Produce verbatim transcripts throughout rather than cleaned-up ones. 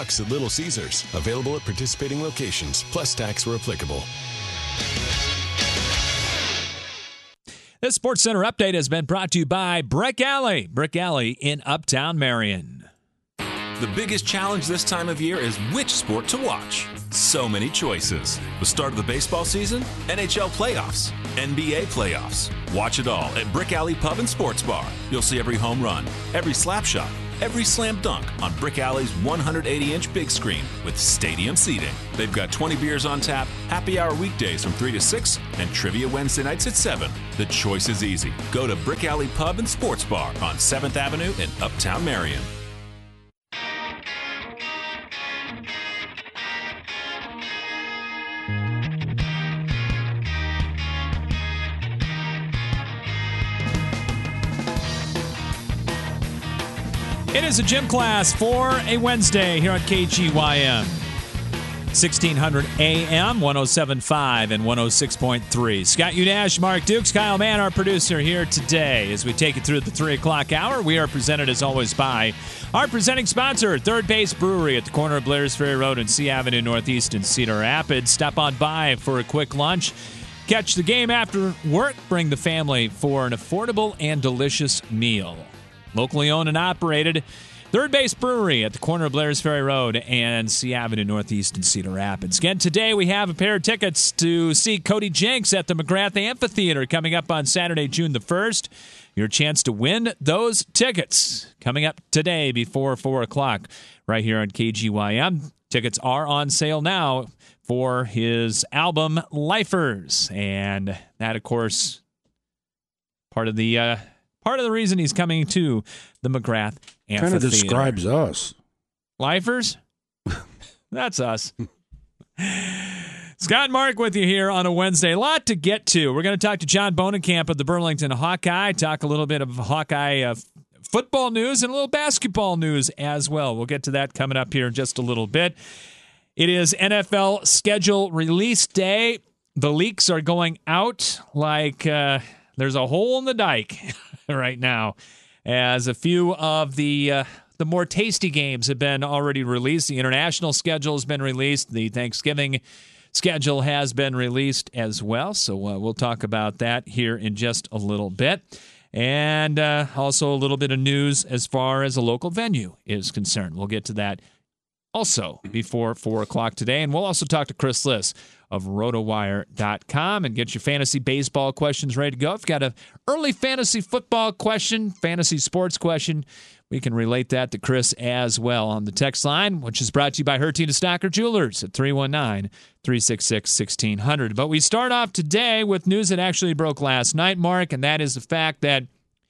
bucks at Little Caesars. Available at participating locations, plus tax where applicable. This Sports Center update has been brought to you by Brick Alley. Brick Alley in Uptown Marion. The biggest challenge this time of year is which sport to watch. So many choices. The start of the baseball season, N H L playoffs, N B A playoffs. Watch it all at Brick Alley Pub and Sports Bar. You'll see every home run, every slap shot, every slam dunk on Brick Alley's one hundred eighty inch big screen with stadium seating. They've got twenty beers on tap, happy hour weekdays from three to six, and trivia Wednesday nights at seven. The choice is easy. Go to Brick Alley Pub and Sports Bar on seventh Avenue in Uptown Marion. It is a gym class for a Wednesday here on K G Y M. sixteen hundred A M, one oh seven point five and one oh six point three. Scott Unash, Mark Dukes, Kyle Mann, our producer here today. As we take it through the three o'clock hour, we are presented as always by our presenting sponsor, Third Base Brewery at the corner of Blair's Ferry Road and C Avenue Northeast in Cedar Rapids. Stop on by for a quick lunch. Catch the game after work. Bring the family for an affordable and delicious meal. Locally owned and operated, Third Base Brewery at the corner of Blair's Ferry Road and C Avenue Northeast in Cedar Rapids. Again, today we have a pair of tickets to see Cody Jinks at the McGrath Amphitheater coming up on Saturday, June the first. Your chance to win those tickets coming up today before four o'clock right here on K G Y M. Tickets are on sale now for his album Lifers. And that, of course, part of the... Uh, Part of the reason he's coming to the McGrath Amphitheater. Kind of describes us. Lifers? That's us. Scott and Mark with you here on a Wednesday. A lot to get to. We're going to talk to John Bonenkamp of the Burlington Hawkeye, talk a little bit of Hawkeye uh, football news and a little basketball news as well. We'll get to that coming up here in just a little bit. It is N F L schedule release day. The leaks are going out like uh, there's a hole in the dike right now, as a few of the uh, the more tasty games have been already released. The international schedule has been released. The Thanksgiving schedule has been released as well. So uh, we'll talk about that here in just a little bit. And uh, also a little bit of news as far as a local venue is concerned. We'll get to that also before four o'clock today. And we'll also talk to Chris Liss of rotowire dot com and get your fantasy baseball questions ready to go. If you've got an early fantasy football question, fantasy sports question, we can relate that to Chris as well on the text line, which is brought to you by Hertina Stocker Jewelers at three one nine, three six six, one six zero zero. But we start off today with news that actually broke last night, Mark, and that is the fact that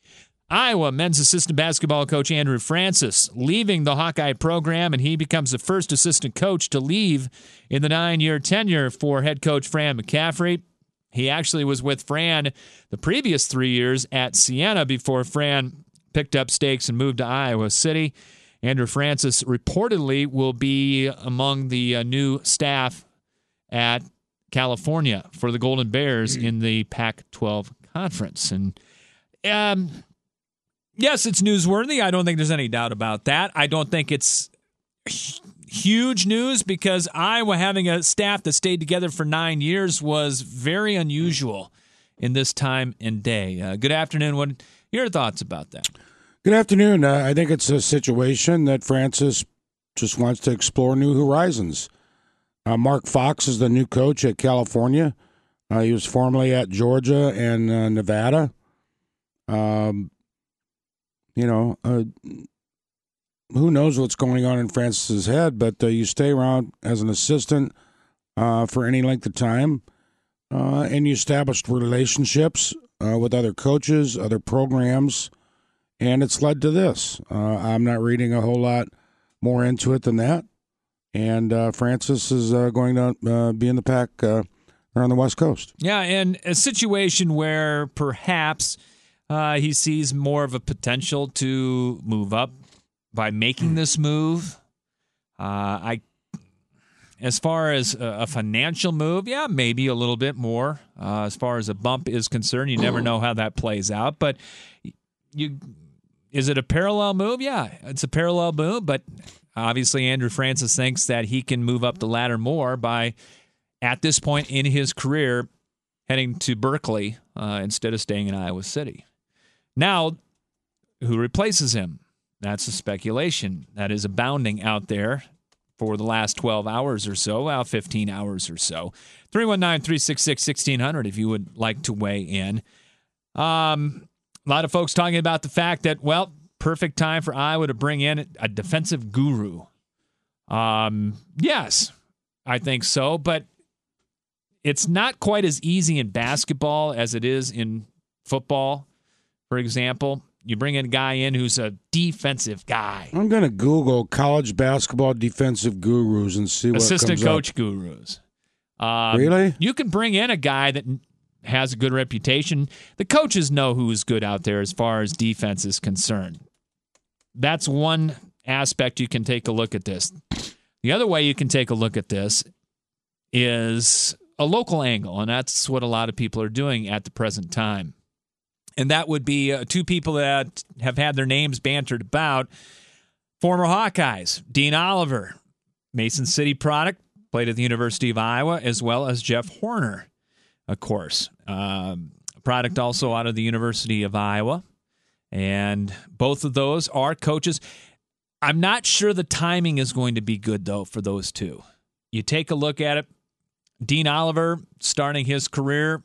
Iowa men's assistant basketball coach Andrew Francis leaving the Hawkeye program, and he becomes the first assistant coach to leave in the nine-year tenure for head coach Fran McCaffrey. He actually was with Fran the previous three years at Siena before Fran picked up stakes and moved to Iowa City. Andrew Francis reportedly will be among the uh, new staff at California for the Golden Bears in the Pac twelve conference. And um yes, it's newsworthy. I don't think there's any doubt about that. I don't think it's huge news because Iowa having a staff that stayed together for nine years was very unusual in this time and day. Uh, good afternoon. What are your thoughts about that? Good afternoon. Uh, I think it's a situation that Francis just wants to explore new horizons. Uh, Mark Fox is the new coach at California. Uh, he was formerly at Georgia and uh, Nevada. Um. You know, uh, who knows what's going on in Francis's head, but uh, you stay around as an assistant uh, for any length of time, uh, and you establish relationships uh, with other coaches, other programs, and it's led to this. Uh, I'm not reading a whole lot more into it than that, and uh, Francis is uh, going to uh, be in the pack uh, on the West Coast. Yeah, and a situation where perhaps Uh, he sees more of a potential to move up by making this move. Uh, I, as far as a, a financial move, yeah, maybe a little bit more. Uh, as far as a bump is concerned, you never know how that plays out. But you is it a parallel move? Yeah, it's a parallel move, but obviously Andrew Francis thinks that he can move up the ladder more by, at this point in his career, heading to Berkeley uh, instead of staying in Iowa City. Now, who replaces him? That's a speculation that is abounding out there for the last twelve hours or so, well, fifteen hours or so. three one nine, three six six, one six zero zero if you would like to weigh in. Um, a lot of folks talking about the fact that, well, perfect time for Iowa to bring in a defensive guru. Um, yes, I think so, but it's not quite as easy in basketball as it is in football, for example. You bring in a guy in who's a defensive guy. I'm going to Google college basketball defensive gurus and see what Assistant comes coach up. gurus. Um, Really? You can bring in a guy that has a good reputation. The coaches know who's good out there as far as defense is concerned. That's one aspect you can take a look at this. The other way you can take a look at this is a local angle, and that's what a lot of people are doing at the present time. And that would be uh, two people that have had their names bantered about. Former Hawkeyes, Dean Oliver, Mason City product, played at the University of Iowa, as well as Jeff Horner, of course. Um, product also out of the University of Iowa. And both of those are coaches. I'm not sure the timing is going to be good, though, for those two. You take a look at it. Dean Oliver starting his career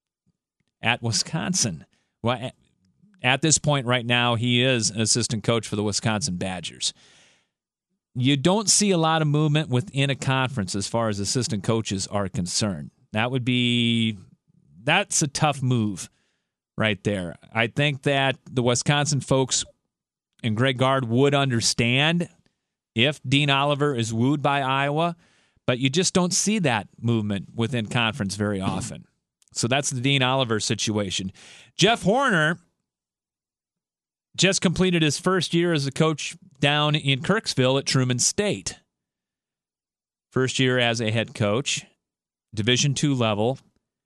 at Wisconsin. Well, at this point right now, he is an assistant coach for the Wisconsin Badgers. You don't see a lot of movement within a conference as far as assistant coaches are concerned. That would be, that's a tough move right there. I think that the Wisconsin folks and Greg Gard would understand if Dean Oliver is wooed by Iowa, but you just don't see that movement within conference very often. So that's the Dean Oliver situation. Jeff Horner just completed his first year as a coach down in Kirksville at Truman State. First year as a head coach, Division two level.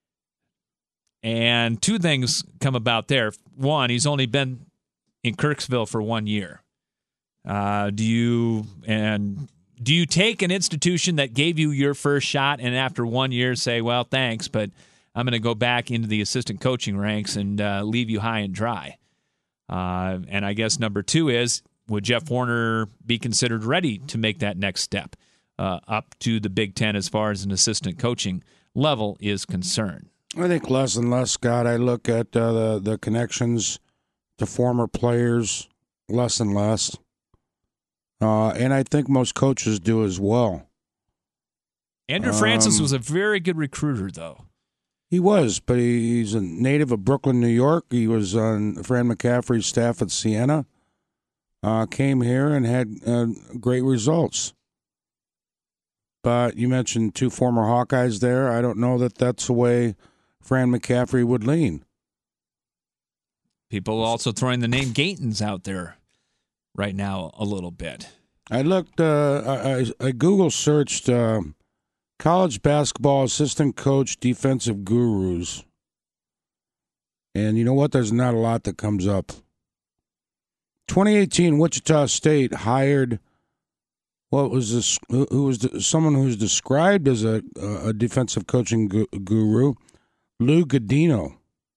And two things come about there. One, he's only been in Kirksville for one year. Uh, do you and do you take an institution that gave you your first shot and after one year say, well, thanks, but I'm going to go back into the assistant coaching ranks and uh, leave you high and dry? Uh, and I guess number two is, would Jeff Horner be considered ready to make that next step uh, up to the Big Ten as far as an assistant coaching level is concerned? I think less and less, Scott. I look at uh, the, the connections to former players less and less. Uh, and I think most coaches do as well. Andrew Francis um, was a very good recruiter, though. He was, but he, he's a native of Brooklyn, New York. He was on Fran McCaffrey's staff at Siena. Uh, came here and had uh, great results. But you mentioned two former Hawkeyes there. I don't know that that's the way Fran McCaffrey would lean. People also throwing the name Gatens out there right now a little bit. I looked, uh, I, I Google searched uh, college basketball assistant coach defensive gurus. And you know what? There's not a lot that comes up. twenty eighteen, Wichita State hired, what was this? Who was the, someone who's described as a, a defensive coaching gu- guru, Lou Godino.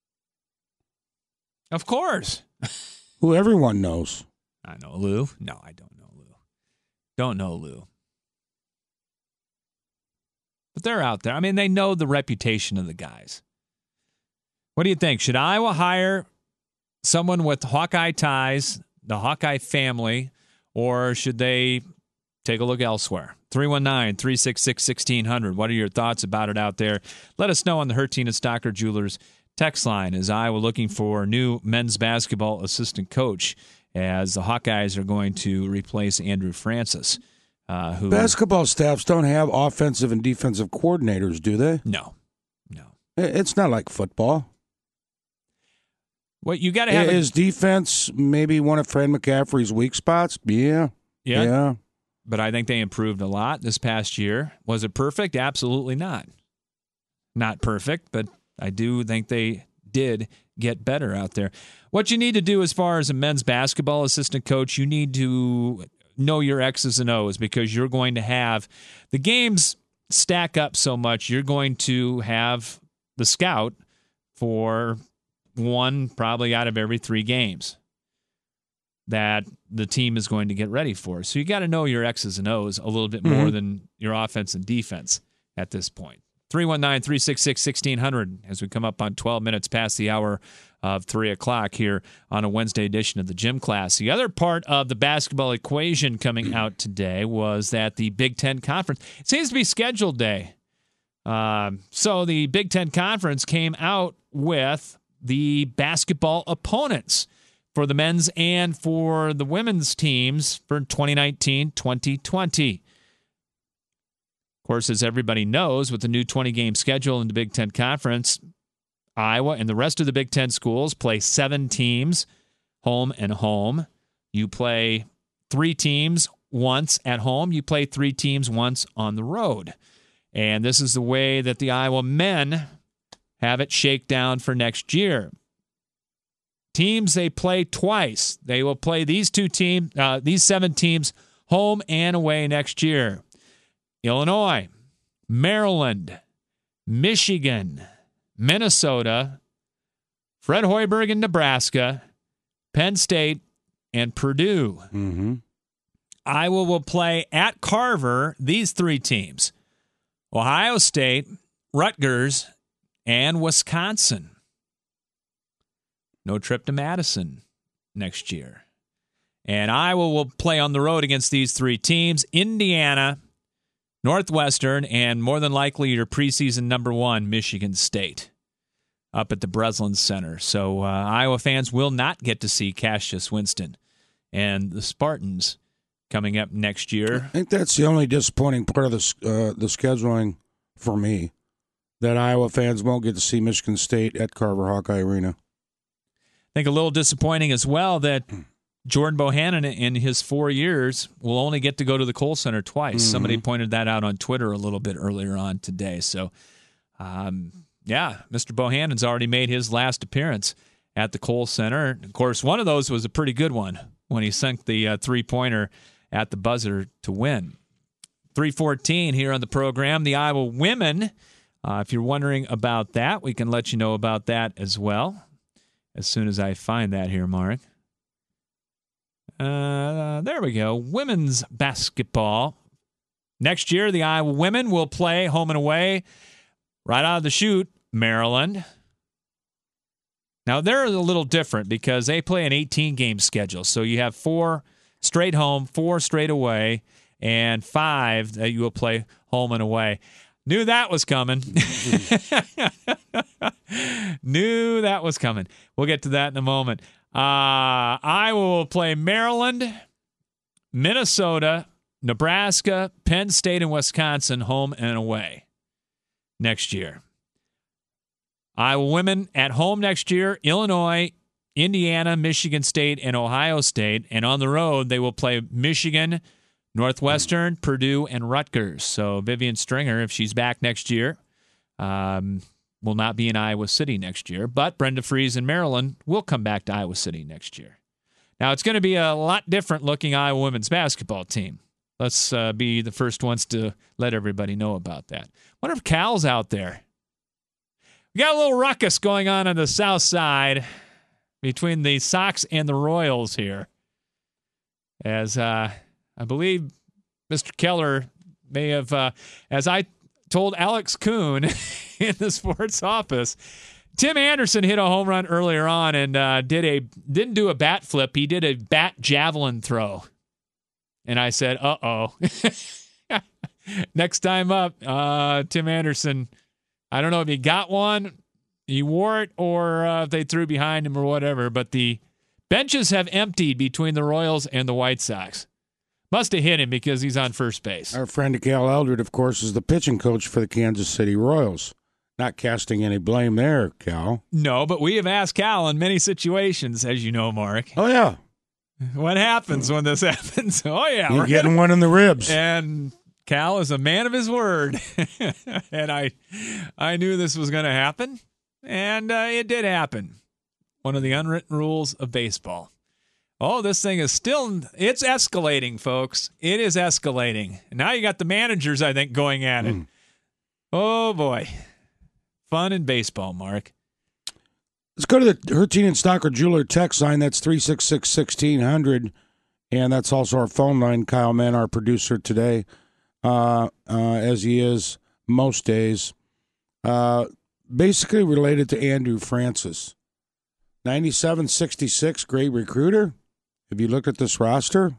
Of course. Who everyone knows. I know Lou. No, I don't know Lou. Don't know Lou. But they're out there. I mean, they know the reputation of the guys. What do you think? Should Iowa hire someone with Hawkeye ties, the Hawkeye family, or should they take a look elsewhere? three one nine, three six six, one six zero zero. What are your thoughts about it out there? Let us know on the Hertina Stocker Jewelers text line. Is Iowa looking for a new men's basketball assistant coach as the Hawkeyes are going to replace Andrew Francis? Uh, who Basketball staffs don't have offensive and defensive coordinators, do they? No, no. It's not like football. Well, you got to have Is a, defense maybe one of Fran McCaffrey's weak spots? Yeah. yeah, Yeah. But I think they improved a lot this past year. Was it perfect? Absolutely not. Not perfect, but I do think they did get better out there. What you need to do as far as a men's basketball assistant coach, you need to know your X's and O's, because you're going to have the games stack up so much. You're going to have the scout for one probably out of every three games that the team is going to get ready for. So you got to know your X's and O's a little bit more mm-hmm. than your offense and defense at this point. three one nine, three six six, one six zero zero as we come up on twelve minutes past the hour of three o'clock here on a Wednesday edition of the Gym Class. The other part of the basketball equation coming out today was that the Big Ten Conference, it seems to be scheduled day. Um, so the Big Ten Conference came out with the basketball opponents for the men's and for the women's teams for twenty nineteen twenty twenty. Of course, as everybody knows, with the new twenty-game schedule in the Big Ten Conference, Iowa and the rest of the Big Ten schools play seven teams, home and home. You play three teams once at home. You play three teams once on the road. And this is the way that the Iowa men have it shake down for next year. Teams they play twice. They will play these two teams, uh, these seven teams, home and away next year. Illinois, Maryland, Michigan, Minnesota, Fred Hoiberg in Nebraska, Penn State, and Purdue. Mm-hmm. Iowa will play at Carver these three teams: Ohio State, Rutgers, and Wisconsin. No trip to Madison next year. And Iowa will play on the road against these three teams: Indiana, Northwestern, and more than likely your preseason number one, Michigan State, up at the Breslin Center. So uh, Iowa fans will not get to see Cassius Winston and the Spartans coming up next year. I think that's the only disappointing part of the, uh, the scheduling for me, that Iowa fans won't get to see Michigan State at Carver Hawkeye Arena. I think a little disappointing as well that Jordan Bohannon in his four years will only get to go to the Kohl Center twice. Mm-hmm. Somebody pointed that out on Twitter a little bit earlier on today. So, um, yeah, Mister Bohannon's already made his last appearance at the Kohl Center. Of course, one of those was a pretty good one when he sunk the uh, three-pointer at the buzzer to win. three fourteen here on the program. The Iowa women, uh, if you're wondering about that, we can let you know about that as well as soon as I find that here, Mark. Uh, there we go. Women's basketball. Next year, the Iowa women will play home and away right out of the chute, Maryland. Now, they're a little different because they play an eighteen-game schedule. So you have four straight home, four straight away, and five that you will play home and away. Knew that was coming. Knew that was coming. We'll get to that in a moment. Uh, Iowa will play Maryland, Minnesota, Nebraska, Penn State, and Wisconsin home and away next year. Iowa women at home next year: Illinois, Indiana, Michigan State, and Ohio State. And on the road, they will play Michigan, Northwestern, Purdue, and Rutgers. So Vivian Stringer, if she's back next year, um, will not be in Iowa City next year. But Brenda Fries in Maryland will come back to Iowa City next year. Now, it's going to be a lot different looking Iowa women's basketball team. Let's uh, be the first ones to let everybody know about that. Wonder if Cal's out there. We got a little ruckus going on on the south side between the Sox and the Royals here. As uh, I believe Mister Keller may have, uh, as I told Alex Kuhn in the sports office, Tim Anderson hit a home run earlier on and uh, did a didn't do a bat flip. He did a bat javelin throw. And I said, uh-oh. Next time up, uh, Tim Anderson, I don't know if he got one, he wore it, or uh, if they threw behind him or whatever, but the benches have emptied between the Royals and the White Sox. Must have hit him because he's on first base. Our friend Cal Eldred, of course, is the pitching coach for the Kansas City Royals. Not casting any blame there, Cal. No, but we have asked Cal in many situations, as you know, Mark. Oh, yeah. What happens when this happens? Oh, yeah. You're getting one in the ribs. And Cal is a man of his word. And I I knew this was going to happen. And uh, it did happen. One of the unwritten rules of baseball. Oh, this thing is still, it's escalating, folks. It is escalating. And now you got the managers, I think, going at it. Mm. Oh, boy. Fun in baseball, Mark. Let's go to the Hertine and Stocker Jeweler text line. That's three six six, one six zero zero. And that's also our phone line. Kyle Mann, our producer today, uh, uh, as he is most days. Uh, basically related to Andrew Francis. ninety-seven sixty-six, great recruiter. Have you looked at this roster?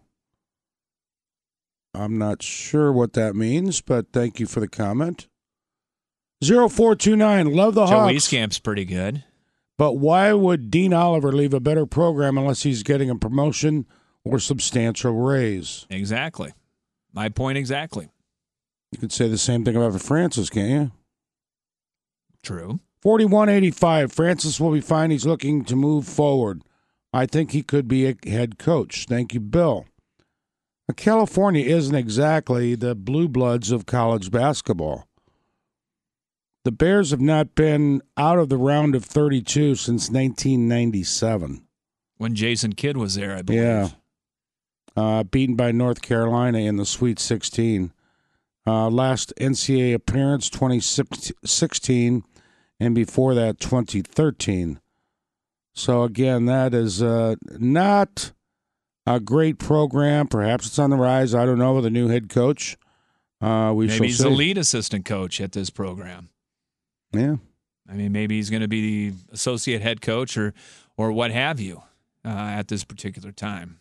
I'm not sure what that means, but thank you for the comment. zero four two nine, love the Joe Hawks. Wieskamp's pretty good. But why would Dean Oliver leave a better program unless he's getting a promotion or substantial raise? Exactly. My point exactly. You could say the same thing about Francis, can't you? True. forty-one eighty-five, Francis will be fine. He's looking to move forward. I think he could be a head coach. Thank you, Bill. Now, California isn't exactly the blue bloods of college basketball. The Bears have not been out of the round of thirty-two since nineteen ninety-seven. When Jason Kidd was there, I believe. Yeah. Uh, beaten by North Carolina in the Sweet sixteen. Uh, last N C double A appearance, twenty sixteen, and before that, twenty thirteen. So, again, that is uh, not a great program. Perhaps it's on the rise. I don't know, with a new head coach. Uh, we maybe he's see. the lead assistant coach at this program. Yeah. I mean, maybe he's going to be the associate head coach or, or what have you uh, at this particular time.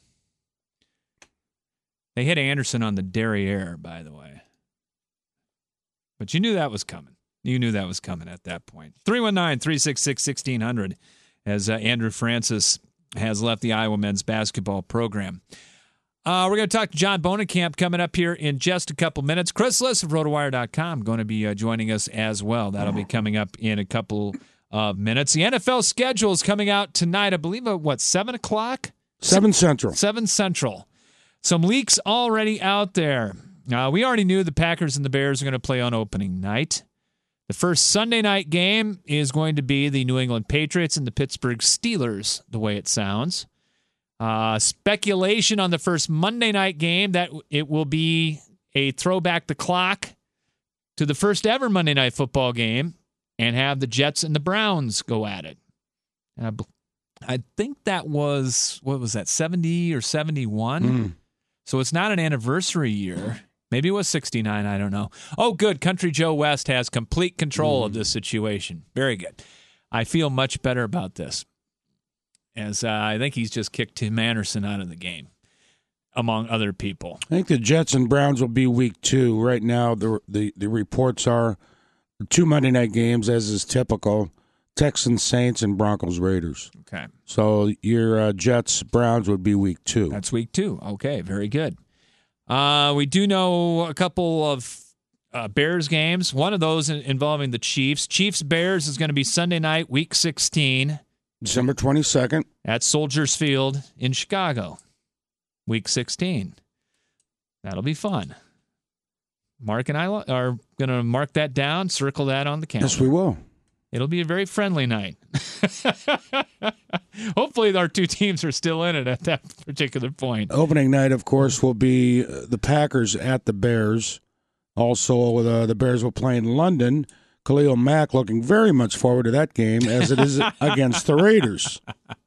They hit Anderson on the derriere, by the way. But you knew that was coming. You knew that was coming at that point. three one nine, three six six, one six zero zero as uh, Andrew Francis has left the Iowa men's basketball program. Uh, we're going to talk to John Bonenkamp coming up here in just a couple minutes. Chris Liss of rotowire dot com going to be uh, joining us as well. That'll be coming up in a couple of minutes. The N F L schedule is coming out tonight, I believe, at what, seven o'clock? seven Central. seven Central. Some leaks already out there. Uh, we already knew the Packers and the Bears are going to play on opening night. The first Sunday night game is going to be the New England Patriots and the Pittsburgh Steelers, the way it sounds. Uh, speculation on the first Monday night game that it will be a throwback the clock to the first ever Monday night football game and have the Jets and the Browns go at it. And I, I think that was, what was that, seventy or seventy-one? Mm. So it's not an anniversary year. Maybe it was sixty-nine, I don't know. Oh, good. Country Joe West has complete control mm. of this situation. Very good. I feel much better about this, as uh, I think he's just kicked Tim Anderson out of the game, among other people. I think the Jets and Browns will be week two. Right now, the the, the reports are two Monday night games, as is typical, Texans, Saints, and Broncos, Raiders. Okay. So your uh, Jets, Browns would be week two. That's week two. Okay, very good. Uh, we do know a couple of uh, Bears games. One of those involving the Chiefs. Chiefs-Bears is going to be Sunday night, week sixteen. December twenty-second. At Soldiers Field in Chicago, week sixteen. That'll be fun. Mark and I are going to mark that down, circle that on the calendar. Yes, we will. It'll be a very friendly night. Hopefully our two teams are still in it at that particular point. Opening night, of course, will be the Packers at the Bears. Also, uh, the Bears will play in London. Khalil Mack looking very much forward to that game, as it is against the Raiders.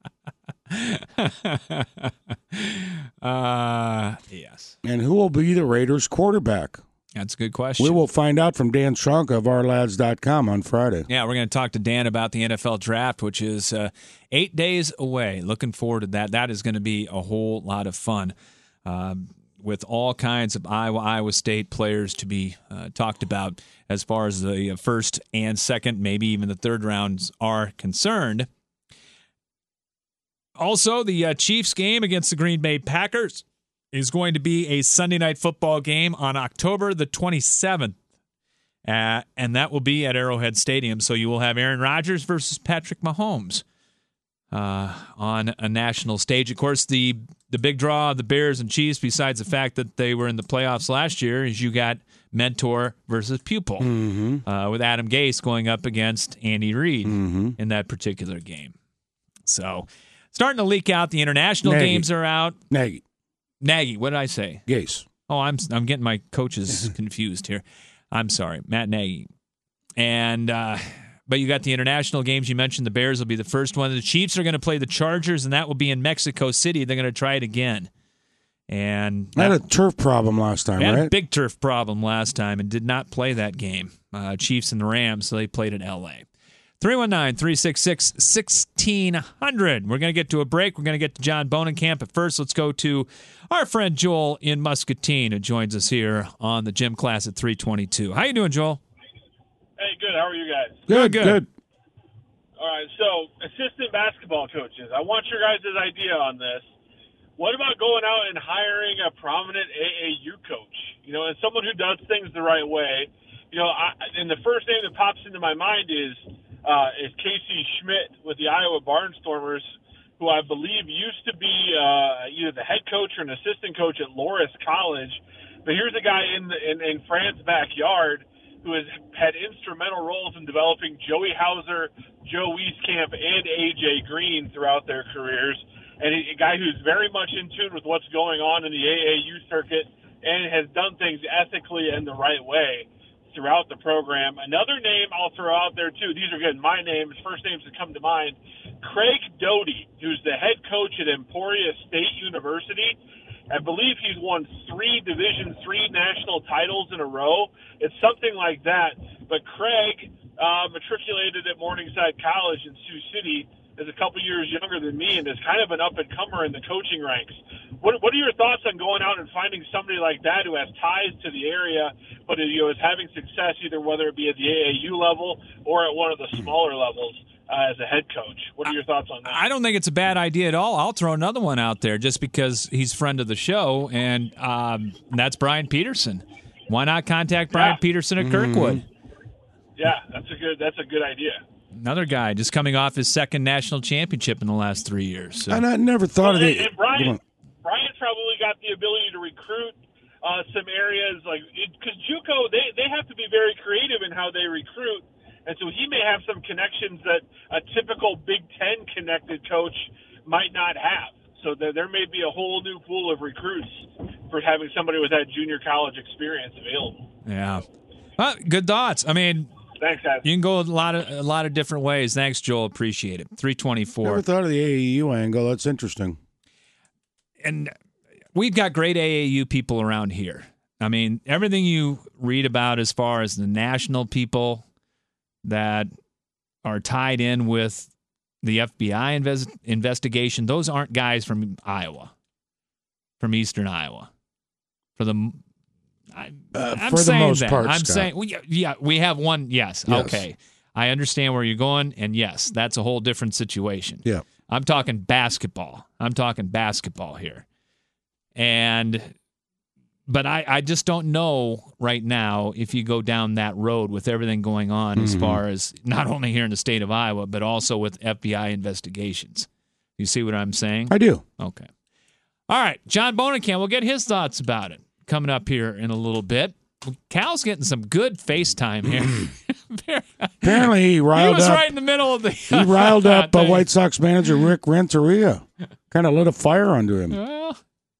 uh, yes. And who will be the Raiders' quarterback? That's a good question. We will find out from Dan Trunka of our lads dot com on Friday. Yeah, we're going to talk to Dan about the N F L draft, which is uh, eight days away. Looking forward to that. That is going to be a whole lot of fun um, with all kinds of Iowa, Iowa State players to be uh, talked about as far as the first and second, maybe even the third rounds are concerned. Also, the uh, Chiefs game against the Green Bay Packers is going to be a Sunday night football game on October the twenty-seventh. Uh, and that will be at Arrowhead Stadium. So you will have Aaron Rodgers versus Patrick Mahomes. uh, on a national stage. Of course, the the big draw of the Bears and Chiefs, besides the fact that they were in the playoffs last year, is you got mentor versus pupil, Mm-hmm. uh, with Adam Gase going up against Andy Reid Mm-hmm. in that particular game. So, starting to leak out. The international Nagy. games are out. Nagy. Nagy, what did I say? Gase. Oh, I'm I'm getting my coaches confused here. I'm sorry, Matt Nagy. And uh, but you got the international games. You mentioned the Bears will be the first one. The Chiefs are going to play the Chargers, and that will be in Mexico City. They're going to try it again. And I had a turf problem last time, they had right? a big turf problem last time and did not play that game. Uh, Chiefs and the Rams, so they played in L A. three one nine, three six six, one six zero zero. We're going to get to a break. We're going to get to John Bonenkamp. But first, let's go to our friend Joel in Muscatine, who joins us here on the Gym Class at three twenty-two. How you doing, Joel? Hey, good. How are you guys? Good, Good, good. All right, so assistant basketball coaches, I want your guys' idea on this. What about going out and hiring a prominent A A U coach? You know, and someone who does things the right way. You know, I, and the first name that pops into my mind is uh, is Casey Schmidt with the Iowa Barnstormers, who I believe used to be uh, either the head coach or an assistant coach at Loras College. But here's a guy in the, in, in France's backyard who has had instrumental roles in developing Joey Hauser, Joe Wieskamp, and A J Green throughout their careers. And a guy who's very much in tune with what's going on in the A A U circuit and has done things ethically and the right way throughout the program. Another name I'll throw out there, too. These are, again, my names, first names that come to mind. Craig Doty, who's the head coach at Emporia State University. I believe he's won three Division three national titles in a row. It's something like that. But Craig uh, matriculated at Morningside College in Sioux City, is a couple years younger than me, and is kind of an up-and-comer in the coaching ranks. What, what are your thoughts on going out and finding somebody like that who has ties to the area, but you know, is having success either whether it be at the A A U level or at one of the smaller levels uh, as a head coach? What are your thoughts on that? I don't think it's a bad idea at all. I'll throw another one out there just because he's friend of the show, and um, that's Brian Peterson. Why not contact Brian Yeah. Peterson at Kirkwood? Yeah, that's a good that's a good idea. Another guy just coming off his second national championship in the last three years. So. And I never thought Well, of and, it. and Brian, Brian's probably got the ability to recruit uh, some areas like because JUCO they they have to be very creative in how they recruit, and so he may have some connections that a typical Big Ten connected coach might not have. So there, there may be a whole new pool of recruits for having somebody with that junior college experience available. Yeah. Well, good thoughts. I mean, Thanks, guys. you can go a lot of a lot of different ways. Thanks, Joel. Appreciate it. three twenty-four. Never thought of the A A U angle. That's interesting. And we've got great A A U people around here. I mean, everything you read about as far as the national people that are tied in with the F B I invest- investigation, those aren't guys from Iowa, from Eastern Iowa. For the I, Uh, I'm for the saying most that. part, I'm Scott. saying, well, yeah, yeah, we have one. Yes, Yes. okay. I understand where you're going, and yes, that's a whole different situation. Yeah. I'm talking basketball. I'm talking basketball here. And but I, I just don't know right now if you go down that road with everything going on Mm-hmm. as far as not only here in the state of Iowa, but also with F B I investigations. You see what I'm saying? I do. Okay. All right. John Bonenkamp, we'll get his thoughts about it coming up here in a little bit. Cal's getting some good FaceTime here. Apparently, he He riled was up. right in the middle of the. He riled up uh, thing. White Sox manager Rick Renteria. Kind of lit a fire under him. Well,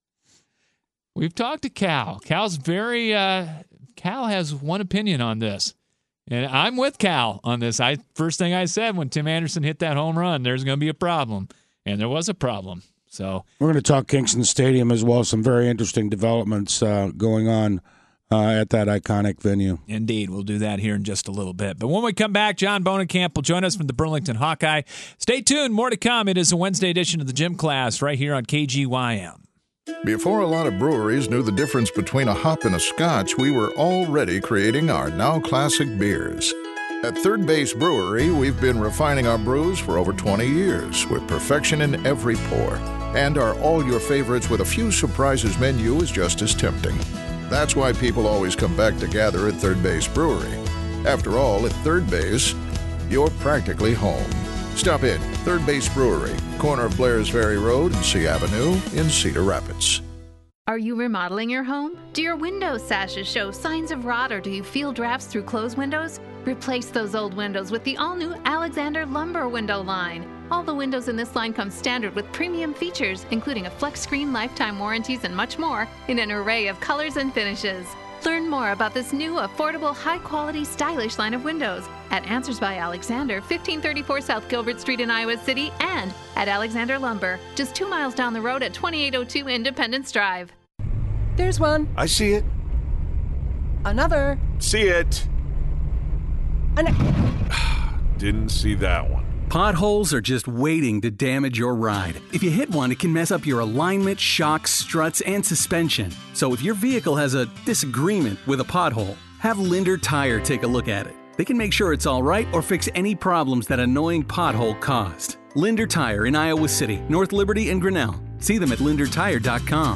we've talked to Cal. Cal's very. Uh, Cal has one opinion on this, and I'm with Cal on this. I first thing I said when Tim Anderson hit that home run, there's going to be a problem, and there was a problem. So We're going to talk Kingston Stadium as well. Some very interesting developments uh, going on uh, at that iconic venue. indeed, we'll do that here in just a little bit. But when we come back, John Bonenkamp will join us from the Burlington Hawkeye. Stay tuned. More to come. It is a Wednesday edition of the Gym Class right here on K G Y M. Before a lot of breweries knew the difference between a hop and a scotch, we were already creating our now classic beers. At Third Base Brewery, we've been refining our brews for over twenty years with perfection in every pour. And our all your favorites with a few surprises menu is just as tempting. That's why people always come back to gather at Third Base Brewery. After all, at Third Base, you're practically home. Stop in. Third Base Brewery, corner of Blair's Ferry Road and C Avenue in Cedar Rapids. Are you remodeling your home? Do your window sashes show signs of rot, or do you feel drafts through closed windows? Replace those old windows with the all-new Alexander Lumber window line. All the windows in this line come standard with premium features, including a flex screen, lifetime warranties, and much more in an array of colors and finishes. Learn more about this new, affordable, high-quality, stylish line of windows at Answers by Alexander, fifteen thirty-four South Gilbert Street in Iowa City, and at Alexander Lumber, just two miles down the road at twenty-eight oh two Independence Drive. There's one. I see it. Another. See it. An- Didn't see that one. Potholes are just waiting to damage your ride. If you hit one, it can mess up your alignment, shocks, struts, and suspension. So if your vehicle has a disagreement with a pothole, have Linder Tire take a look at it. They can make sure it's all right or fix any problems that annoying pothole caused. Linder Tire in Iowa City, North Liberty, and Grinnell. See them at linder tire dot com.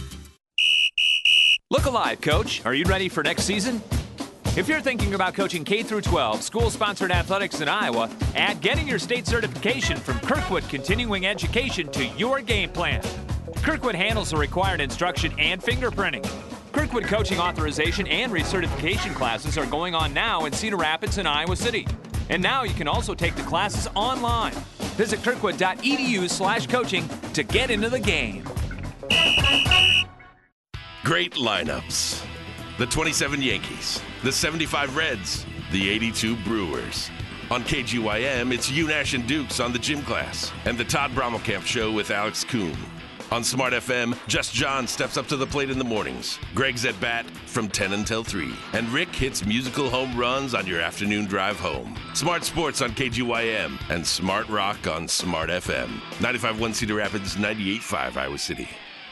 Look alive, Coach. Are you ready for next season? If you're thinking about coaching K through twelve, school-sponsored athletics in Iowa, add getting your state certification from Kirkwood Continuing Education to your game plan. Kirkwood handles the required instruction and fingerprinting. Kirkwood coaching authorization and recertification classes are going on now in Cedar Rapids and Iowa City. And now you can also take the classes online. Visit kirkwood.edu slash coaching to get into the game. Great lineups. The twenty-seven Yankees, the seventy-five Reds, the eighty-two Brewers. On K G Y M, it's UNash and Dukes on the Gym Class, and the Todd Brommelkamp Show with Alex Kuhn. On Smart F M, Just John steps up to the plate in the mornings. Greg's at bat from ten until three. And Rick hits musical home runs on your afternoon drive home. Smart Sports on K G Y M and Smart Rock on Smart F M. ninety-five point one Cedar Rapids, ninety-eight point five Iowa City.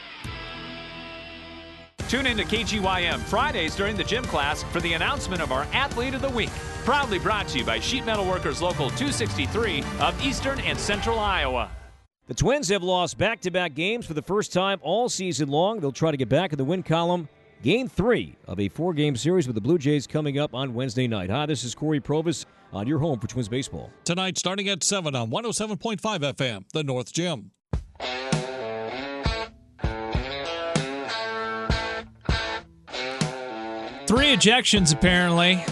Tune in to K G Y M Fridays during the gym class for the announcement of our Athlete of the Week. Proudly brought to you by Sheet Metal Workers Local two sixty-three of Eastern and Central Iowa. The Twins have lost back-to-back games for the first time all season long. They'll try to get back in the win column. Game three of a four-game series with the Blue Jays coming up on Wednesday night. Hi, this is Corey Provis on your home for Twins baseball. Tonight starting at seven on one oh seven point five F M, the North Gym. Three ejections, apparently,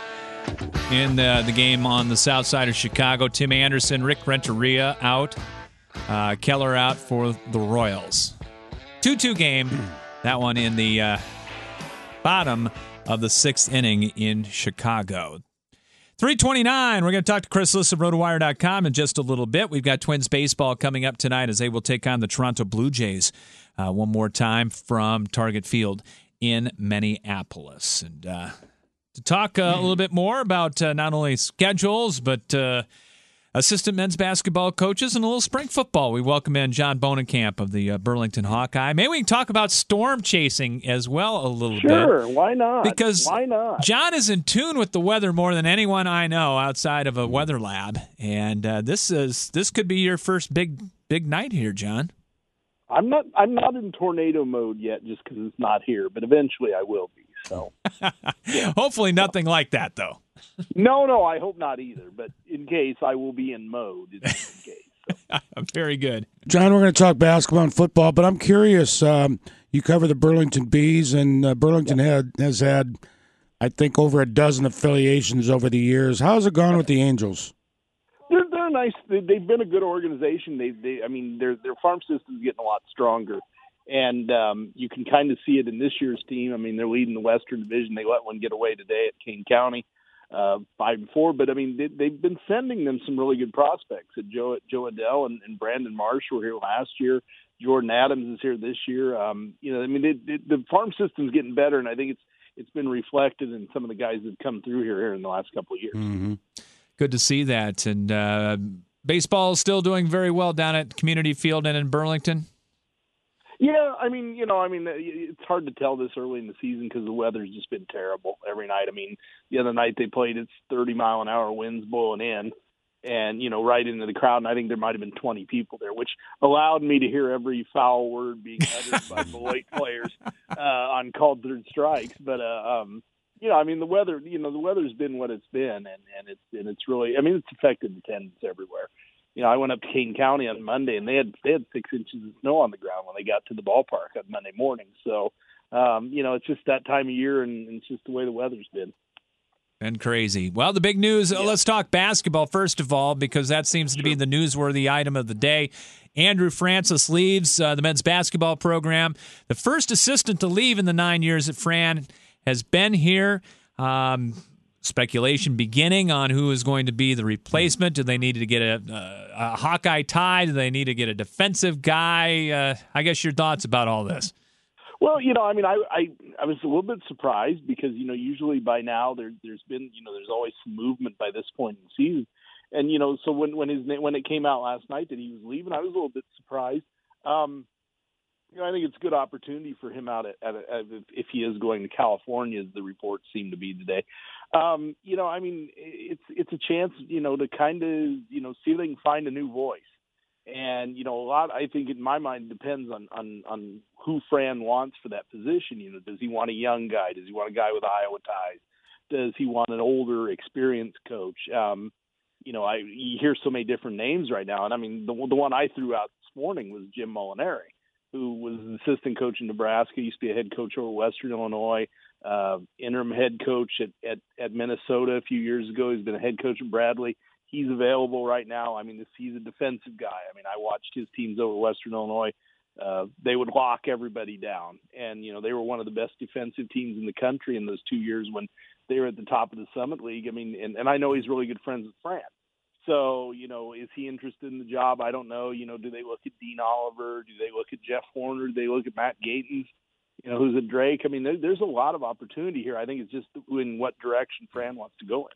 in the, the game on the south side of Chicago. Tim Anderson, Rick Renteria out. Uh, Keller out for the Royals. two two game. That one in the uh, bottom of the sixth inning in Chicago. three twenty-nine. We're going to talk to Chris Liss of rotowire dot com in just a little bit. We've got Twins baseball coming up tonight as they will take on the Toronto Blue Jays uh, one more time from Target Field in Minneapolis. And uh, to talk uh, a little bit more about uh, not only schedules, but uh, assistant men's basketball coaches and a little spring football, we welcome in John Bonenkamp of the uh, Burlington Hawkeye. Maybe we can talk about storm chasing as well a little sure, bit. Sure, why not? Because why not? John is in tune with the weather more than anyone I know outside of a weather lab. And uh, this is this could be your first big big night here, John. I'm not. I'm not in tornado mode yet, just because it's not here. But eventually, I will be. So, yeah. Hopefully, nothing like that, though. No, no, I hope not either. But in case, I will be in mode. In case. So. Very good, John. We're going to talk basketball and football, but I'm curious. Um, you cover the Burlington Bees, and uh, Burlington had, has had, I think, over a dozen affiliations over the years. How's it gone with the Angels? They're they're nice. They, they've been a good organization. They they I mean their their farm system is getting a lot stronger, and um, you can kind of see it in this year's team. I mean they're leading the Western Division. They let one get away today at Kane County, uh, five and four. But I mean they, they've been sending them some really good prospects. At Joe Joe Adell and, and Brandon Marsh were here last year. Jordan Adams is here this year. Um, you know I mean they, they, the farm system's getting better, and I think it's it's been reflected in some of the guys that have come through here, here in the last couple of years. Mm-hmm. Good to see that. And uh, baseball is still doing very well down at Community Field and in Burlington. Yeah, I mean, you know, I mean, it's hard to tell this early in the season because the weather's just been terrible every night. I mean, the other night they played, it's thirty mile an hour winds blowing in, and you know, right into the crowd. And I think there might have been twenty people there, which allowed me to hear every foul word being uttered by Beloit players uh, on called third strikes. But uh, um, you know, I mean, the weather, you know, the weather's been what it's been, and, and it's and it's really, I mean, it's affected attendance everywhere. You know, I went up to Kane County on Monday, and they had they had six inches of snow on the ground when they got to the ballpark on Monday morning. So, um, you know, it's just that time of year, and it's just the way the weather's been. And crazy. Well, the big news, yeah. Let's talk basketball first of all, because that seems to be the newsworthy item of the day. Andrew Francis leaves uh, the men's basketball program. The first assistant to leave in the nine years that Fran has been here. Um, speculation beginning on who is going to be the replacement. Do they need to get a, a, a Hawkeye tie? Do they need to get a defensive guy? Uh, I guess your thoughts about all this. Well, you know, I mean, I, I I was a little bit surprised because, you know, usually by now there, there's been, you know, there's always some movement by this point in the season. And, you know, so when when his when it came out last night that he was leaving, I was a little bit surprised. Um, you know, I think it's a good opportunity for him out at, at, at if he is going to California, as the reports seem to be today. Um, you know, I mean, it's it's a chance, you know, to kind of, you know, see if they can find a new voice. And, you know, a lot, I think in my mind, depends on, on, on who Fran wants for that position. You know, does he want a young guy? Does he want a guy with Iowa ties? Does he want an older, experienced coach? Um, you know, I you hear so many different names right now. And, I mean, the, the one I threw out this morning was Jim Molinari, who was an assistant coach in Nebraska, used to be a head coach over Western Illinois, uh, interim head coach at, at, at Minnesota a few years ago. He's been a head coach at Bradley. He's available right now. I mean, he's a defensive guy. I mean, I watched his teams over Western Illinois. Uh, they would lock everybody down. And, you know, they were one of the best defensive teams in the country in those two years when they were at the top of the Summit League. I mean, and, and I know he's really good friends with Fran. So, you know, is he interested in the job? I don't know. You know, do they look at Dean Oliver? Do they look at Jeff Horner? Do they look at Matt Gatens? You know, who's at Drake? I mean, there, there's a lot of opportunity here. I think it's just in what direction Fran wants to go in.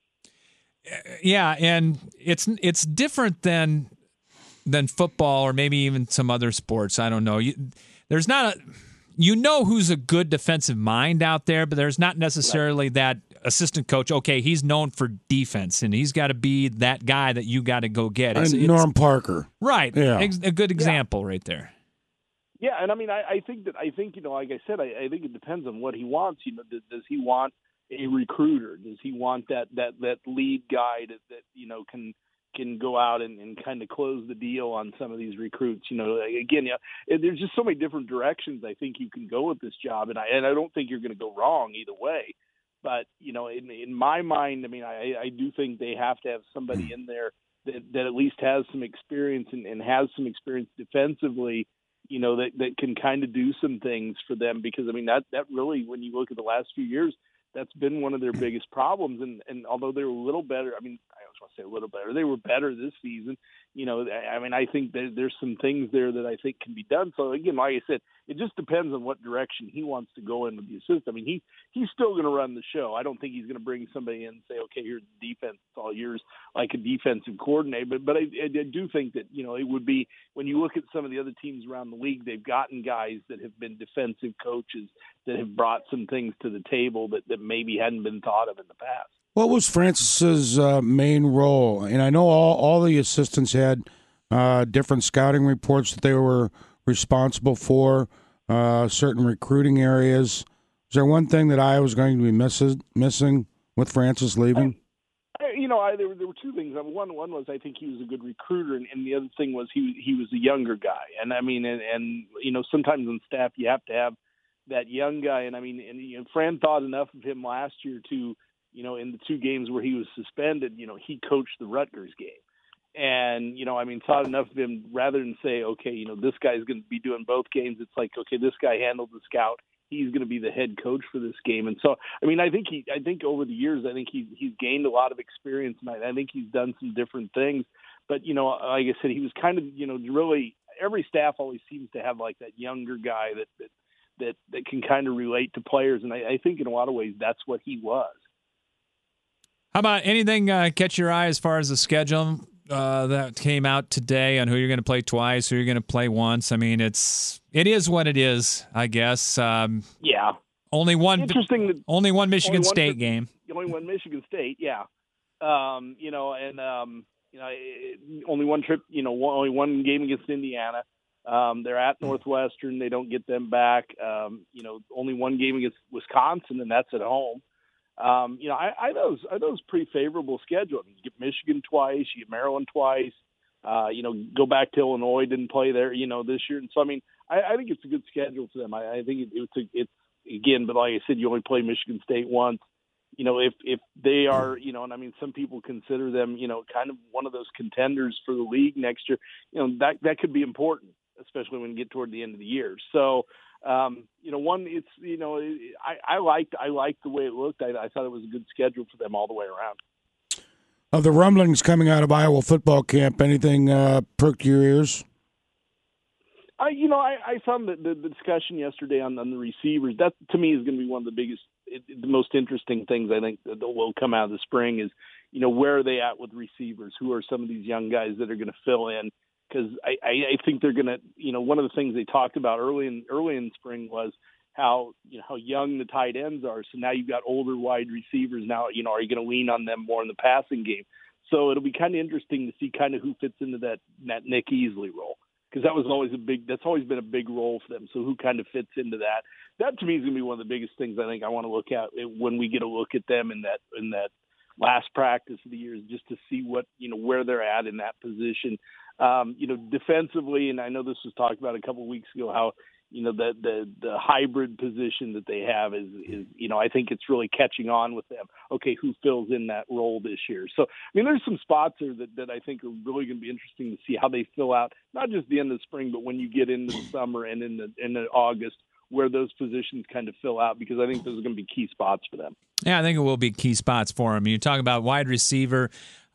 Yeah, and it's it's different than than football or maybe even some other sports. I don't know. You, there's not a you know who's a good defensive mind out there, but there's not necessarily right. that assistant coach. Okay, he's known for defense, and he's got to be that guy that you got to go get. It's, Norm it's, Parker, right? Yeah, a good example yeah. right there. Yeah, and I mean, I, I think that I think you know, like I said, I, I think it depends on what he wants. You know, does, does he want a recruiter? Does he want that that that lead guy that, that you know can can go out and, and kind of close the deal on some of these recruits? You know, again, yeah, there's just so many different directions I think you can go with this job, and I and I don't think you're going to go wrong either way. But you know, in in my mind, I mean, I, I do think they have to have somebody in there that, that at least has some experience and, and has some experience defensively. You know, that that can kind of do some things for them, because I mean that that really, when you look at the last few years, that's been one of their biggest problems. And, and although they were a little better, I mean, I always want to say a little better, they were better this season. You know, I mean, I think there, there's some things there that I think can be done. So, again, like I said, it just depends on what direction he wants to go in with the assist. I mean, he he's still going to run the show. I don't think he's going to bring somebody in and say, okay, here's the defense. It's all yours, like a defensive coordinator. But, but I, I do think that, you know, it would be, when you look at some of the other teams around the league, they've gotten guys that have been defensive coaches that have brought some things to the table that, that maybe hadn't been thought of in the past. What was Francis's uh, main role? And I know all, all the assistants had uh, different scouting reports that they were responsible for, uh, certain recruiting areas. Is there one thing that I was going to be misses, missing with Francis leaving? I, I, you know, I, there, were, there were two things. I mean, one one was I think he was a good recruiter, and, and the other thing was he he was a younger guy. And, I mean, and, and you know, sometimes on staff you have to have that young guy. And, I mean, and you know, Fran thought enough of him last year to, you know, in the two games where he was suspended, you know, he coached the Rutgers game. And, you know, I mean, thought enough of him rather than say, okay, you know, this guy's going to be doing both games. It's like, okay, this guy handled the scout. He's going to be the head coach for this game. And so, I mean, I think he, I think over the years, I think he, he's gained a lot of experience, and I, I think he's done some different things. But, you know, like I said, he was kind of, you know, really, every staff always seems to have like that younger guy that, that, that, that can kind of relate to players. And I, I think in a lot of ways, that's what he was. How about anything uh, catch your eye as far as the schedule uh, that came out today on who you're going to play twice, who you're going to play once? I mean, it's it is what it is, I guess. Um, yeah. Only one. Interesting. That, only one Michigan only one State trip, game. Only one Michigan State. Yeah. Um, you know, and um, you know, only one trip. You know, one, only one game against Indiana. Um, they're at Northwestern. They don't get them back. Um, you know, only one game against Wisconsin, and that's at home. Um, you know, I, I those are those pretty favorable schedule. I mean, you get Michigan twice, you get Maryland twice. Uh, you know, go back to Illinois, didn't play there, you know, this year. And so, I mean, I, I think it's a good schedule for them. I, I think it, it's a, it's again, but like I said, you only play Michigan State once. You know, if if they are, you know, and I mean, some people consider them, you know, kind of one of those contenders for the league next year. You know, that that could be important, especially when you get toward the end of the year. So, um, you know, one, it's, you know, I, I liked I liked the way it looked. I, I thought it was a good schedule for them all the way around. Of the rumblings coming out of Iowa football camp, anything uh, perked your ears? I, you know, I, I found that the, the discussion yesterday on, on the receivers, that to me is going to be one of the biggest, it, the most interesting things I think that will come out of the spring is, you know, where are they at with receivers? Who are some of these young guys that are going to fill in? Because I, I, I think they're going to, you know, one of the things they talked about early in early in spring was how, you know, how young the tight ends are. So now you've got older wide receivers. Now, you know, are you going to lean on them more in the passing game? So it'll be kind of interesting to see kind of who fits into that that Nick Easley role, because that was always a big. That's always been a big role for them. So who kind of fits into that? That to me is going to be one of the biggest things I think I want to look at when we get a look at them in that in that last practice of the year, is just to see what, you know, where they're at in that position. Um, you know, defensively, and I know this was talked about a couple of weeks ago, how, you know, the, the, the hybrid position that they have is, is, you know, I think it's really catching on with them. Okay, who fills in that role this year? So, I mean, there's some spots there that, that I think are really going to be interesting to see how they fill out, not just the end of the spring, but when you get into the summer and in the, in the August, where those positions kind of fill out, because I think those are going to be key spots for them. Yeah, I think it will be key spots for them. You talk about wide receiver,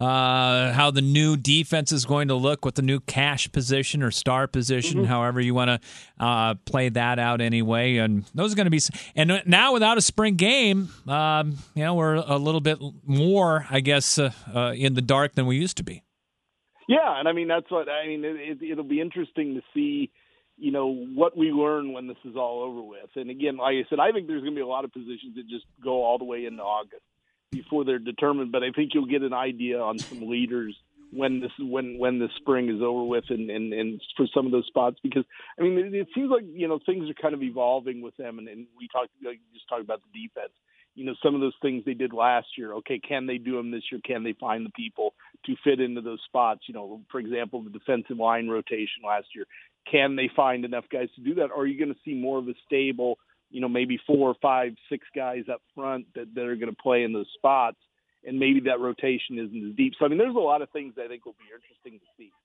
uh, how the new defense is going to look with the new cash position or star position, mm-hmm. however you want to uh, play that out anyway. And those are going to be – and now without a spring game, um, you know, we're a little bit more, I guess, uh, uh, in the dark than we used to be. Yeah, and I mean, that's what – I mean, it, it, it'll be interesting to see – you know, what we learn when this is all over with. And again, like I said, I think there's going to be a lot of positions that just go all the way into August before they're determined. But I think you'll get an idea on some leaders when this when when the spring is over with, and, and, and for some of those spots, because I mean, it, it seems like, you know, things are kind of evolving with them. And, and we talked, like, just talked about the defense. You know, some of those things they did last year. Okay, can they do them this year? Can they find the people to fit into those spots? You know, for example, the defensive line rotation last year. Can they find enough guys to do that? Or are you going to see more of a stable, you know, maybe four, five, six guys up front that, that are going to play in those spots, and maybe that rotation isn't as deep? So, I mean, there's a lot of things I think will be interesting to see.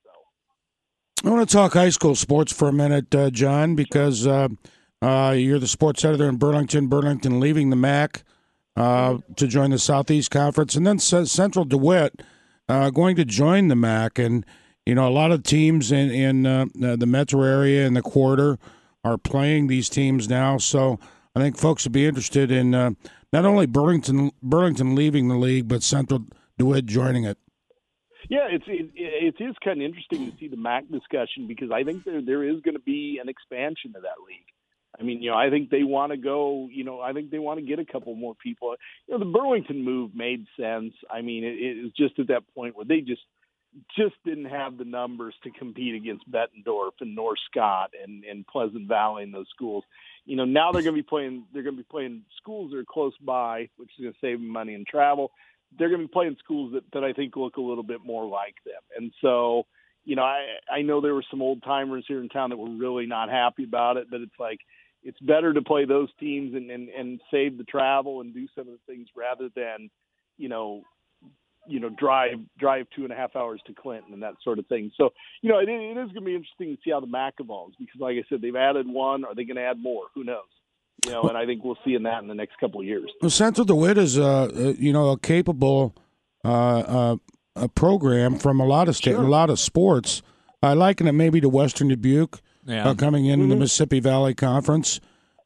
So, I want to talk high school sports for a minute, uh, John, because uh, uh, you're the sports editor in Burlington. Burlington leaving the M A C uh, to join the Southeast Conference, and then Central DeWitt uh, going to join the M A C. And you know, a lot of teams in, in uh, the metro area and the quarter are playing these teams now. So I think folks would be interested in uh, not only Burlington Burlington leaving the league, but Central DeWitt joining it. Yeah, it's it, it is kind of interesting to see the M A C discussion, because I think there there is going to be an expansion of that league. I mean, you know, I think they want to go, you know, I think they want to get a couple more people. You know, the Burlington move made sense. I mean, it, it is just at that point where they just just didn't have the numbers to compete against Bettendorf and North Scott and, and Pleasant Valley and those schools. You know, now they're going to be playing, they're going to be playing schools that are close by, which is going to save them money and travel. They're going to be playing schools that, that I think look a little bit more like them. And so, you know, I, I know there were some old timers here in town that were really not happy about it, but it's like, it's better to play those teams and, and, and save the travel and do some of the things rather than, you know, you know, drive drive two and a half hours to Clinton and that sort of thing. So, you know, it, it is going to be interesting to see how the M A C evolves, because, like I said, they've added one. Are they going to add more? Who knows? You know, and I think we'll see in that in the next couple of years. Well, Central DeWitt is, uh, uh, you know, a capable uh, uh, a program from a lot of state, sure. a lot of sports. I liken it maybe to Western Dubuque yeah. uh, coming in mm-hmm. the Mississippi Valley Conference.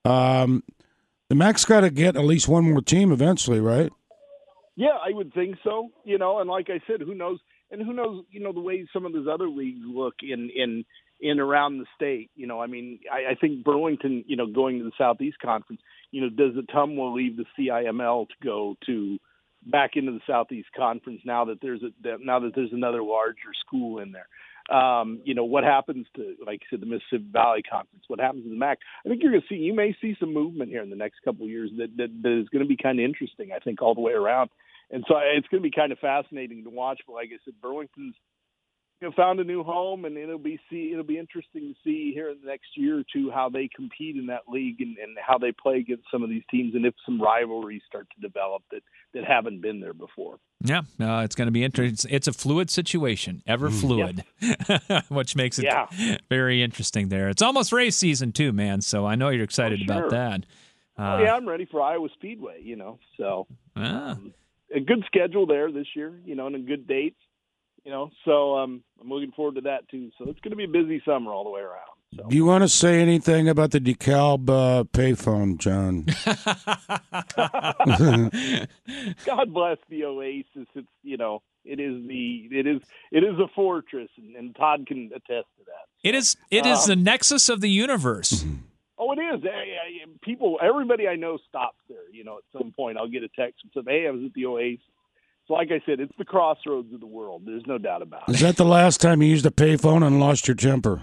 Um, the M A C's got to get at least one more team eventually, right? Yeah, I would think so. You know, and like I said, who knows? And who knows? You know, the way some of those other leagues look in in in around the state. You know, I mean, I, I think Burlington, you know, going to the Southeast Conference. You know, does Ottumwa leave the C I M L to go to back into the Southeast Conference now that there's a that, now that there's another larger school in there? Um, you know, what happens to, like you said, the Mississippi Valley Conference? What happens to the M A C? I think you're going to see, you may see some movement here in the next couple of years that, that, that is going to be kind of interesting, I think, all the way around. And so it's going to be kind of fascinating to watch. But like I said, Burlington's, you know, found a new home, and it'll be see it'll be interesting to see here in the next year or two how they compete in that league and, and how they play against some of these teams, and if some rivalries start to develop that, that haven't been there before. Yeah, uh, it's going to be interesting. It's a fluid situation, ever fluid, yep. which makes it yeah. very interesting there. It's almost race season too, man, so I know you're excited oh, sure. about that. Uh, oh, yeah, I'm ready for Iowa Speedway, you know, so ah. um, a good schedule there this year, you know, and a good dates. You know, so um, I'm looking forward to that, too. So it's going to be a busy summer all the way around. So. Do you want to say anything about the DeKalb uh, payphone, John? God bless the Oasis. It's, you know, it is the it is it is a fortress, and, and Todd can attest to that. So, it is it is um, the nexus of the universe. Oh, it is. People, everybody I know stops there. You know, at some point I'll get a text and say, "Hey, I was at the Oasis." So like I said, it's the crossroads of the world. There's no doubt about it. Is that the last time you used a payphone and lost your temper?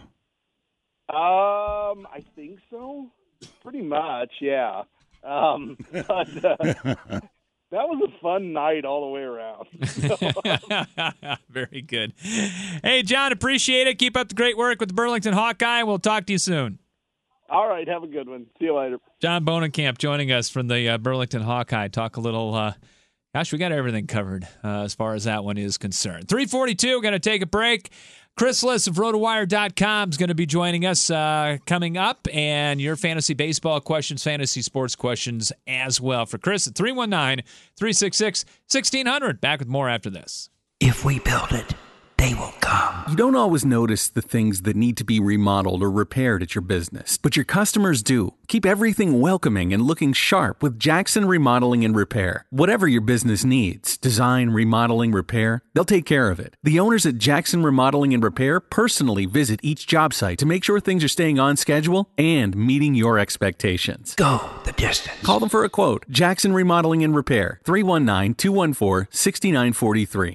Um, I think so. Pretty much, yeah. Um, but uh, that was a fun night all the way around. So, very good. Hey, John, appreciate it. Keep up the great work with the Burlington Hawkeye. We'll talk to you soon. All right, have a good one. See you later. John Bohnenkamp joining us from the uh, Burlington Hawkeye. Talk a little... Uh, Gosh, we got everything covered uh, as far as that one is concerned. three forty-two, we're going to take a break. Chris Liss of rotowire dot com is going to be joining us uh, coming up, and your fantasy baseball questions, fantasy sports questions as well. For Chris at three one nine, three six six, one six zero zero. Back with more after this. If we build it, they will come. You don't always notice the things that need to be remodeled or repaired at your business, but your customers do. Keep everything welcoming and looking sharp with Jackson Remodeling and Repair. Whatever your business needs, design, remodeling, repair, they'll take care of it. The owners at Jackson Remodeling and Repair personally visit each job site to make sure things are staying on schedule and meeting your expectations. Go the distance. Call them for a quote. Jackson Remodeling and Repair, three one nine, two one four, six nine four three.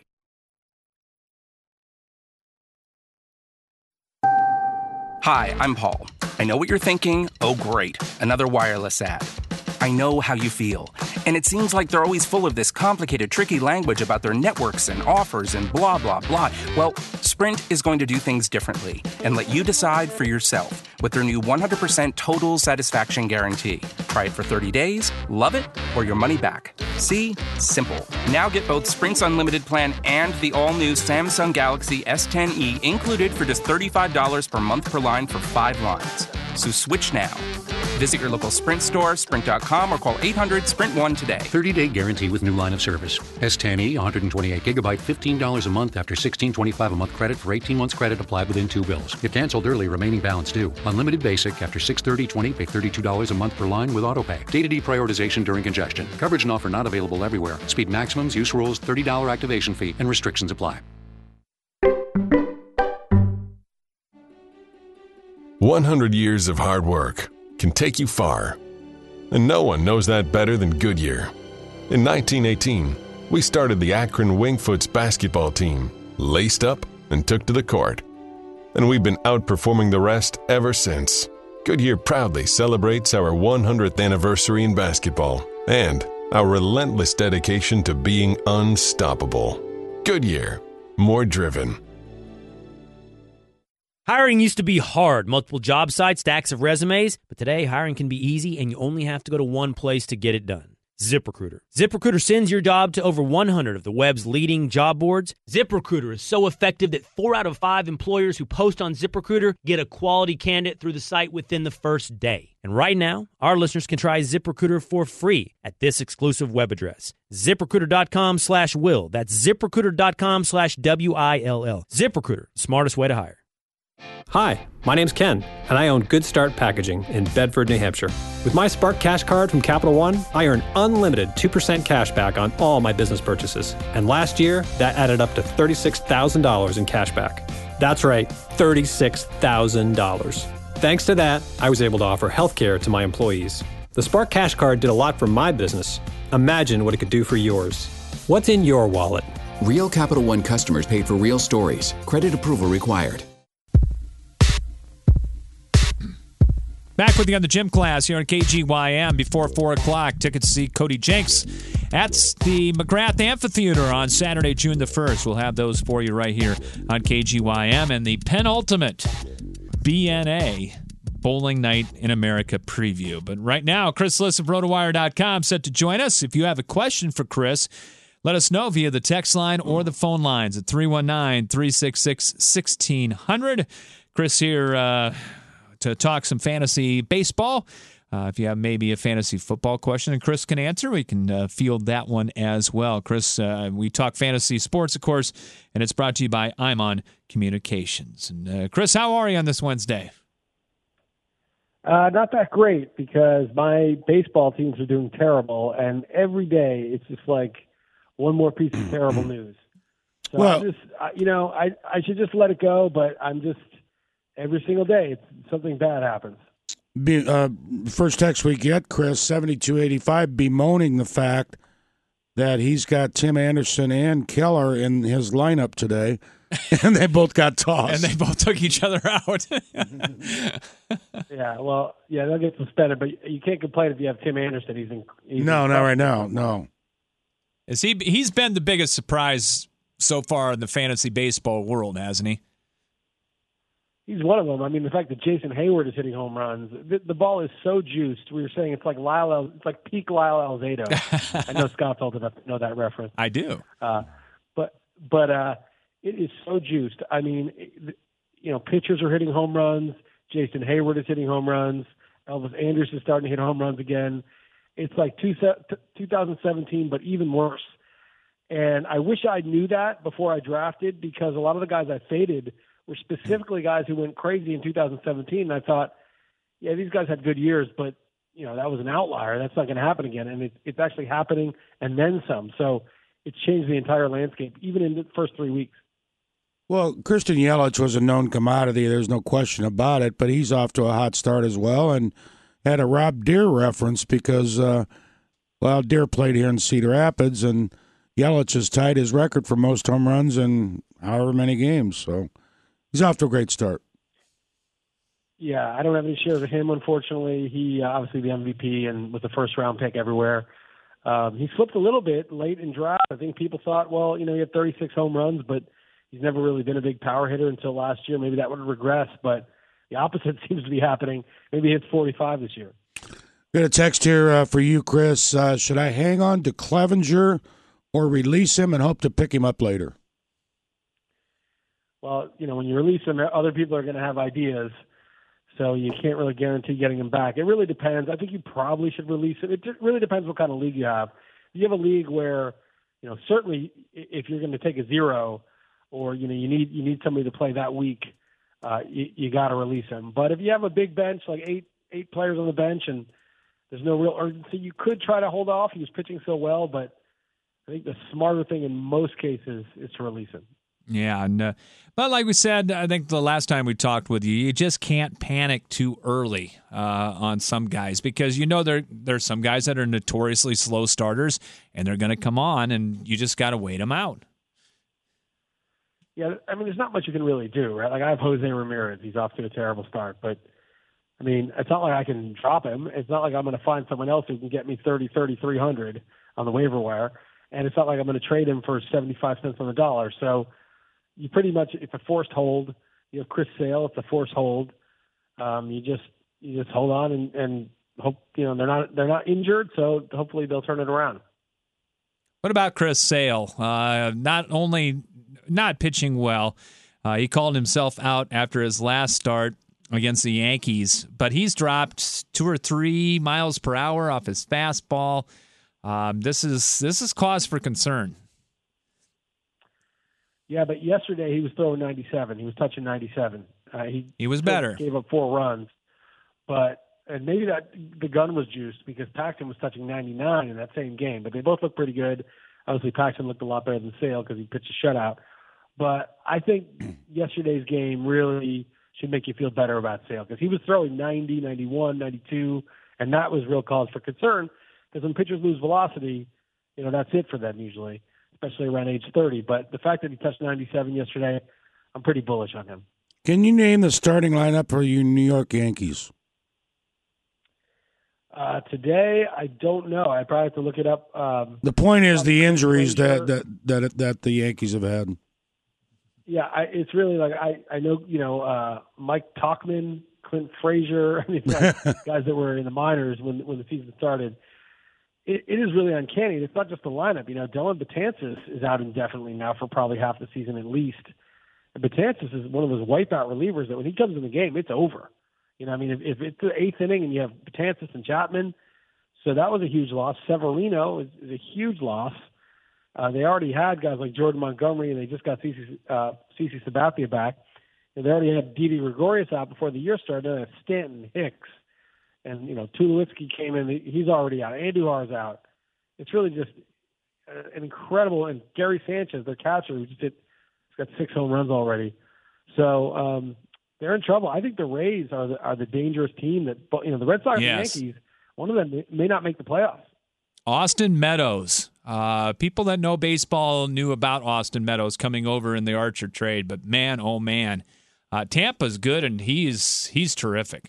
Hi, I'm Paul. I know what you're thinking. Oh, great, another wireless ad. I know how you feel. And it seems like they're always full of this complicated, tricky language about their networks and offers and blah, blah, blah. Well, Sprint is going to do things differently and let you decide for yourself with their new one hundred percent total satisfaction guarantee. Try it for thirty days, love it, or your money back. See? Simple. Now get both Sprint's unlimited plan and the all-new Samsung Galaxy S ten e included for just thirty-five dollars per month per line for five lines. So switch now. Visit your local Sprint store, sprint dot com, or call eight hundred sprint one today. thirty-day guarantee with new line of service. S ten e, one hundred twenty-eight gigabyte, fifteen dollars a month after sixteen twenty-five a month credit for eighteen months credit applied within two bills. If canceled early, remaining balance due. Unlimited basic after six thirty twenty, pay thirty-two dollars a month per line with autopay. Data deprioritization during congestion. Coverage and offer not available everywhere. Speed maximums, use rules, thirty dollars activation fee, and restrictions apply. one hundred years of hard work can take you far. And no one knows that better than Goodyear. In nineteen eighteen, we started the Akron Wingfoots basketball team, laced up and took to the court. And we've been outperforming the rest ever since. Goodyear proudly celebrates our one hundredth anniversary in basketball and our relentless dedication to being unstoppable. Goodyear, more driven. Hiring used to be hard. Multiple job sites, stacks of resumes. But today, hiring can be easy, and you only have to go to one place to get it done. ZipRecruiter. ZipRecruiter sends your job to over one hundred of the web's leading job boards. ZipRecruiter is so effective that four out of five employers who post on ZipRecruiter get a quality candidate through the site within the first day. And right now, our listeners can try ZipRecruiter for free at this exclusive web address. ZipRecruiter.com slash will. That's ZipRecruiter.com slash W I L L. ZipRecruiter, smartest way to hire. Hi, my name's Ken, and I own Good Start Packaging in Bedford, New Hampshire. With my Spark Cash Card from Capital One, I earn unlimited two percent cash back on all my business purchases. And last year, that added up to thirty-six thousand dollars in cash back. That's right, thirty-six thousand dollars. Thanks to that, I was able to offer healthcare to my employees. The Spark Cash Card did a lot for my business. Imagine what it could do for yours. What's in your wallet? Real Capital One customers pay for real stories. Credit approval required. Back with you on the gym class here on K G Y M before four o'clock. Tickets to see Cody Jenks at the McGrath Amphitheater on Saturday, June the first. We'll have those for you right here on K G Y M. And the penultimate B N A Bowling Night in America preview. But right now, Chris Liss of rotowire dot com set to join us. If you have a question for Chris, let us know via the text line or the phone lines at three one nine, three six six, one six zero zero. Chris here uh, to talk some fantasy baseball. Uh, if you have maybe a fantasy football question and Chris can answer, we can uh, field that one as well. Chris, uh, we talk fantasy sports, of course, and it's brought to you by I'm On Communications. And uh, Chris, how are you on this Wednesday? Uh, not that great because my baseball teams are doing terrible, and every day it's just like one more piece of terrible news. So Well- I'm just, I- you know, I I should just let it go, but I'm just every single day it's, something bad happens. Be, uh, first text we get, Chris, seventy-two eighty-five, bemoaning the fact that he's got Tim Anderson and Keller in his lineup today, and they both got tossed. And they both took each other out. Yeah, well, yeah, they'll get suspended, but you can't complain if you have Tim Anderson. He's in. He's no, in not right now, no. Is he? He's been the biggest surprise so far in the fantasy baseball world, hasn't he? He's one of them. I mean, the fact that Jason Hayward is hitting home runs, the, the ball is so juiced. We were saying it's like Lyle, El, it's like peak Lyle Alzado. I know Scott's old enough to know that reference. I do. Uh, but but uh, it is so juiced. I mean, it, you know, pitchers are hitting home runs. Jason Hayward is hitting home runs. Elvis Andrus is starting to hit home runs again. It's like two, twenty seventeen, but even worse. And I wish I knew that before I drafted, because a lot of the guys I faded were specifically guys who went crazy in two thousand seventeen. And I thought, yeah, these guys had good years, but you know that was an outlier. That's not going to happen again. And it, it's actually happening, and then some. So it's changed the entire landscape, even in the first three weeks. Well, Christian Yelich was a known commodity. There's no question about it, but he's off to a hot start as well, and had a Rob Deere reference because, uh, well, Deere played here in Cedar Rapids, and Yelich has tied his record for most home runs in however many games. So he's off to a great start. Yeah, I don't have any shares of him, unfortunately. He uh, obviously the M V P and was the first-round pick everywhere. Um, he slipped a little bit late in draft. I think people thought, well, you know, he had thirty-six home runs, but he's never really been a big power hitter until last year. Maybe that would regress, but the opposite seems to be happening. Maybe he hits forty-five this year. Got a text here uh, for you, Chris. Uh, should I hang on to Clevenger or release him and hope to pick him up later? Well, you know, when you release him, other people are going to have ideas, so you can't really guarantee getting him back. It really depends. I think you probably should release him. It really depends what kind of league you have. If you have a league where, you know, certainly if you're going to take a zero, or you know you need you need somebody to play that week, uh, you, you got to release him. But if you have a big bench, like eight eight players on the bench, and there's no real urgency, you could try to hold off. He was pitching so well, but I think the smarter thing in most cases is to release him. Yeah, and, uh, but like we said, I think the last time we talked with you, you just can't panic too early uh, on some guys, because you know there there's some guys that are notoriously slow starters, and they're going to come on, and you just got to wait them out. Yeah, I mean, there's not much you can really do, right? Like, I have Jose Ramirez. He's off to a terrible start. But, I mean, it's not like I can drop him. It's not like I'm going to find someone else who can get me thirty, thirty-three hundred on the waiver wire. And it's not like I'm going to trade him for seventy-five cents on the dollar. So you pretty much, it's a forced hold. You have Chris Sale, it's a forced hold. Um, you just you just hold on and, and hope, you know, they're not they're not injured, so hopefully they'll turn it around. What about Chris Sale? Uh, not only not pitching well, uh, he called himself out after his last start against the Yankees, but he's dropped two or three miles per hour off his fastball. Um, this is this is cause for concern. Yeah, but yesterday he was throwing ninety-seven. He was touching ninety-seven. Uh, he he was better. Gave up four runs, but and maybe that the gun was juiced because Paxton was touching ninety-nine in that same game. But they both looked pretty good. Obviously, Paxton looked a lot better than Sale because he pitched a shutout. But I think yesterday's game really should make you feel better about Sale because he was throwing ninety, ninety-one, ninety-two, and that was real cause for concern because when pitchers lose velocity, you know, that's it for them usually. especially around age thirty. But the fact that he touched ninety-seven yesterday, I'm pretty bullish on him. Can you name the starting lineup for you New York Yankees? Uh, today, I don't know. I probably have to look it up. Um, The point is the injuries that, that that that the Yankees have had. Yeah, I, it's really like I, I know, you know, uh, Mike Tauchman, Clint Frazier, I mean, like guys that were in the minors when when the season started. It, it is really uncanny. It's not just the lineup. You know, Dylan Betances is out indefinitely now for probably half the season at least. And Betances is one of those wipeout relievers that when he comes in the game, it's over. You know, I mean, if, if it's the eighth inning and you have Betances and Chapman, so that was a huge loss. Severino is, is a huge loss. Uh, they already had guys like Jordan Montgomery, and they just got CeCe uh, CeCe Sabathia back. And they already had Didi Gregorius out before the year started. They had Stanton, Hicks, and, you know, Tulowitzki came in. He's already out. Andujar's out. It's really just an incredible – and Gary Sanchez, their catcher, who just hit, he's got six home runs already. So um, they're in trouble. I think the Rays are the, are the dangerous team that – you know, the Red Sox Yes. and Yankees, one of them may not make the playoffs. Austin Meadows. Uh, people that know baseball knew about Austin Meadows coming over in the Archer trade, but man, oh man, uh, Tampa's good, and he's he's terrific.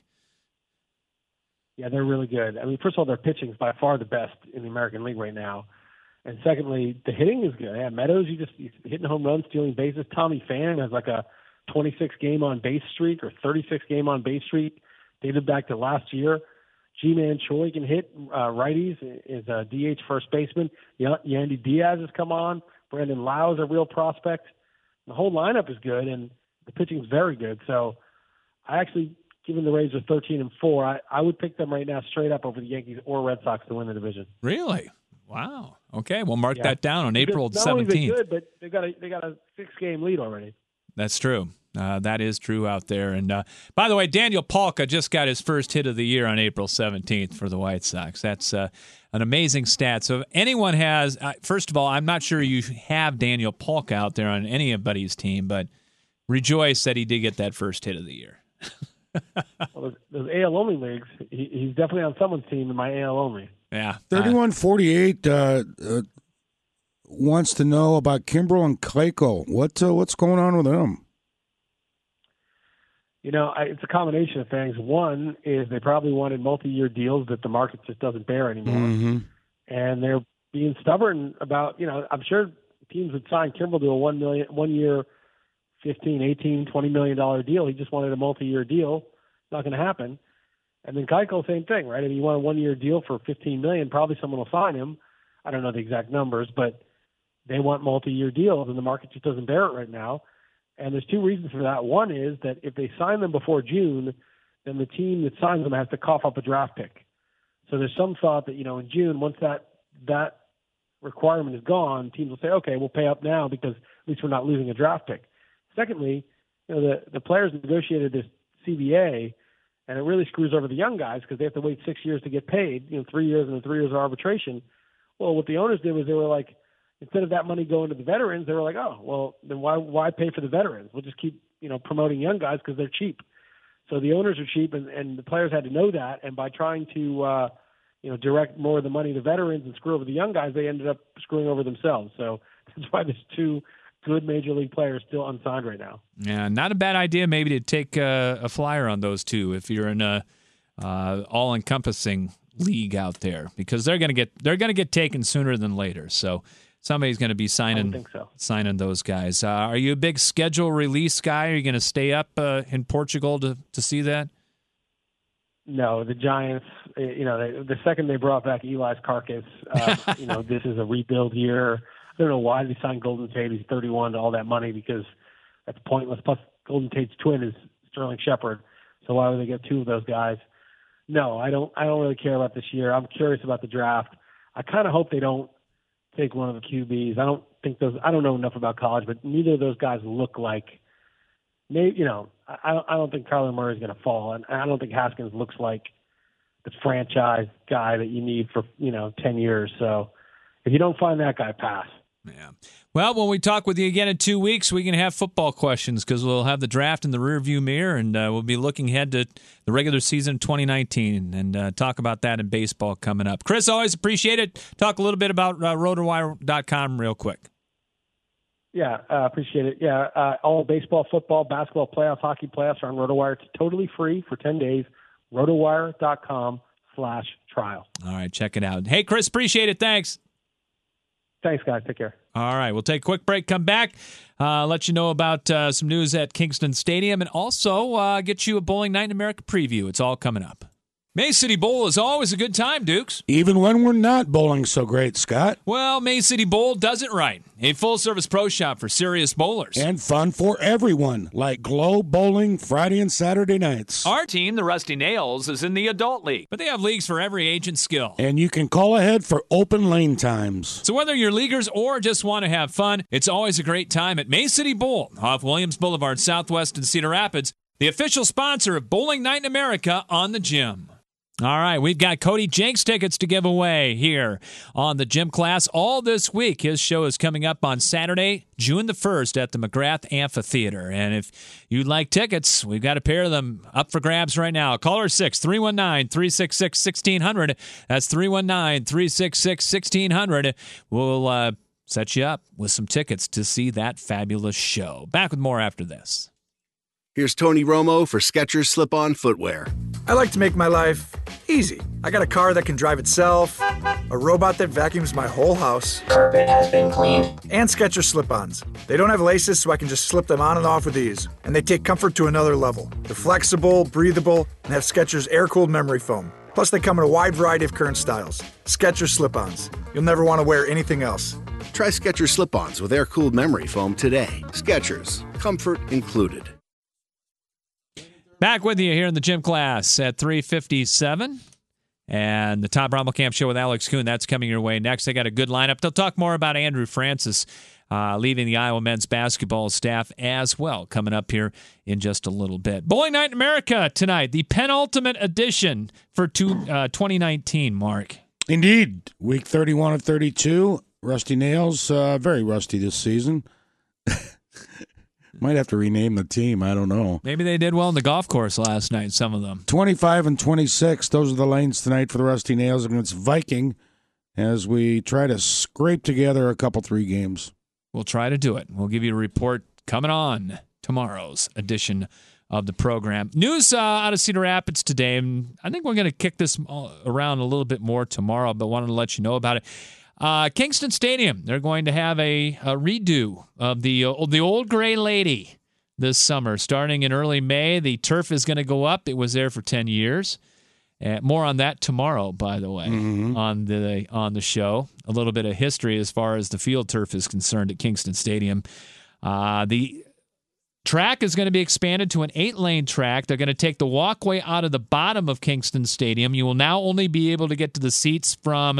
Yeah, they're really good. I mean, first of all, their pitching is by far the best in the American League right now, and secondly, the hitting is good. Yeah, Meadows, you just he's hitting home runs, stealing bases. Tommy Pham has like a twenty-six game on base streak or thirty-six game on base streak, dated back to last year. G-Man Choi can hit uh, righties, is a D H first baseman. Y- Yandy Diaz has come on. Brandon Lau is a real prospect. The whole lineup is good, and the pitching is very good. So I actually, given the Rays are thirteen and four, I, I would pick them right now straight up over the Yankees or Red Sox to win the division. Really? Wow. Okay, we'll mark Yeah. that down on April Because not only seventeenth. are they good, but they got a they got a six game lead already. That's true. Uh, that is true out there. And uh, by the way, Daniel Palka just got his first hit of the year on April seventeenth for the White Sox. That's uh, an amazing stat. So if anyone has, uh, first of all, I'm not sure you have Daniel Palka out there on anybody's team, but rejoice that he did get that first hit of the year. Well, those, those A L only leagues, he, he's definitely on someone's team in my A L only. Yeah. thirty-one forty-eight uh, uh, wants to know about Kimbrel and Keiko. What uh, what's going on with them? You know, I, it's a combination of things. One is they probably wanted multi-year deals that the market just doesn't bear anymore. Mm-hmm. And they're being stubborn about, you know, I'm sure teams would sign Kimbrel to a one million, one year, fifteen, eighteen, twenty million dollar deal. He just wanted a multi-year deal. Not going to happen. And then Keiko, same thing, right? If you want a one-year deal for fifteen million, probably someone will sign him. I don't know the exact numbers, but they want multi-year deals, and the market just doesn't bear it right now. And there's two reasons for that. One is that if they sign them before June, then the team that signs them has to cough up a draft pick. So there's some thought that, you know, in June, once that that requirement is gone, teams will say, okay, we'll pay up now because at least we're not losing a draft pick. Secondly, you know, the, the players negotiated this C B A, and it really screws over the young guys because they have to wait six years to get paid, you know, three years and then three years of arbitration. Well, what the owners did was they were like, instead of that money going to the veterans, they were like, oh, well, then why why pay for the veterans? We'll just keep, you know, promoting young guys because they're cheap. So the owners are cheap, and, and the players had to know that. And by trying to, uh, you know, direct more of the money to veterans and screw over the young guys, they ended up screwing over themselves. So that's why there's two good major league players still unsigned right now. Yeah, not a bad idea maybe to take uh, a flyer on those two if you're in a uh, all-encompassing league out there, because they're going to get they're going to get taken sooner than later. So somebody's going to be signing think so. signing those guys. Uh, are you a big schedule release guy? Are you going to stay up uh, in Portugal to, to see that? No, the Giants, uh, you know, they, the second they brought back Eli's carcass, uh, you know, this is a rebuild year. I don't know why they signed Golden Tate. He's thirty-one to all that money because that's pointless. Plus, Golden Tate's twin is Sterling Shepard. So why would they get two of those guys? No, I don't. I don't really care about this year. I'm curious about the draft. I kind of hope they don't take one of the Q Bs. I don't think those. I don't know enough about college, but neither of those guys look like. Maybe, you know, I don't. I don't think Kyler Murray is going to fall, and I don't think Haskins looks like the franchise guy that you need for, you know, ten years. So if you don't find that guy, pass. Yeah. Well, when we talk with you again in two weeks, we can have football questions because we'll have the draft in the rearview mirror, and uh, we'll be looking ahead to the regular season twenty nineteen and uh, talk about that in baseball coming up. Chris, always appreciate it. Talk a little bit about uh, RotoWire dot com real quick. Yeah, uh, appreciate it. Yeah, uh, all baseball, football, basketball playoffs, hockey playoffs are on RotoWire. It's totally free for ten days. rotowire.com slash trial. All right, check it out. Hey, Chris, appreciate it. Thanks. Thanks, guys. Take care. All right, we'll take a quick break, come back, uh, let you know about uh, some news at Kingston Stadium, and also uh, get you a Bowling Night in America preview. It's all coming up. May City Bowl is always a good time, Dukes. Even when we're not bowling so great, Scott. Well, May City Bowl does it right. A full-service pro shop for serious bowlers. And fun for everyone, like Globe Bowling Friday and Saturday nights. Our team, the Rusty Nails, is in the adult league. But they have leagues for every age and skill. And you can call ahead for open lane times. So whether you're leaguers or just want to have fun, it's always a great time at May City Bowl off Williams Boulevard Southwest in Cedar Rapids, the official sponsor of Bowling Night in America on the Gym. All right, we've got Cody Jenks tickets to give away here on the Gym Class all this week. His show is coming up on Saturday, June the first at the McGrath Amphitheater. And if you'd like tickets, we've got a pair of them up for grabs right now. Caller six, three one nine, three six six, one six zero zero. That's three one nine, three six six, one six zero zero. We'll uh, set you up with some tickets to see that fabulous show. Back with more after this. Here's Tony Romo for Skechers Slip-On Footwear. I like to make my life easy. I got a car that can drive itself, a robot that vacuums my whole house. Carpet has been cleaned. And Skechers Slip-Ons. They don't have laces, so I can just slip them on and off with ease. And they take comfort to another level. They're flexible, breathable, and have Skechers air-cooled memory foam. Plus, they come in a wide variety of current styles. Skechers Slip-Ons. You'll never want to wear anything else. Try Skechers Slip-Ons with air-cooled memory foam today. Skechers. Comfort included. Back with you here in the Gym Class at three fifty-seven. And the Todd Brommelkamp Show with Alex Kuhn, that's coming your way next. They got a good lineup. They'll talk more about Andrew Francis uh, leaving the Iowa men's basketball staff as well, coming up here in just a little bit. Bowling Night in America tonight, the penultimate edition for two, uh, twenty nineteen, Mark. Indeed. Week thirty-one of thirty-two. Rusty Nails, uh, very rusty this season. Might have to rename the team. I don't know. Maybe they did well in the golf course last night, some of them. twenty-five and twenty-six. Those are the lanes tonight for the Rusty Nails against Viking as we try to scrape together a couple, three games. We'll try to do it. We'll give you a report coming on tomorrow's edition of the program. News uh, out of Cedar Rapids today, and I think we're going to kick this around a little bit more tomorrow, but wanted to let you know about it. Uh, Kingston Stadium, they're going to have a, a redo of the uh, the old Gray Lady this summer. Starting in early May, the turf is going to go up. It was there for ten years. Uh, more on that tomorrow, by the way, mm-hmm. on the on the show. A little bit of history as far as the field turf is concerned at Kingston Stadium. Uh, the track is going to be expanded to an eight-lane track. They're going to take the walkway out of the bottom of Kingston Stadium. You will now only be able to get to the seats from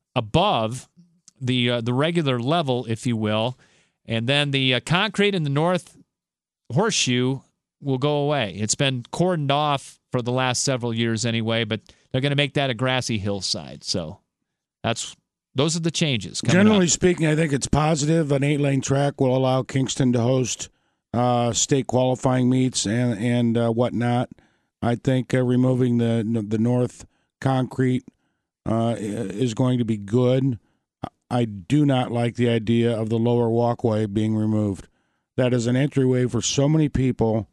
above the uh, the regular level, if you will, and then the uh, concrete in the north horseshoe will go away. It's been cordoned off for the last several years anyway, but they're going to make that a grassy hillside. So that's those are the changes. Generally up. speaking, I think it's positive. An eight-lane track will allow Kingston to host uh, state qualifying meets and and uh, whatnot. I think uh, removing the the north concrete Uh, is going to be good. I do not like the idea of the lower walkway being removed. That is an entryway for so many people.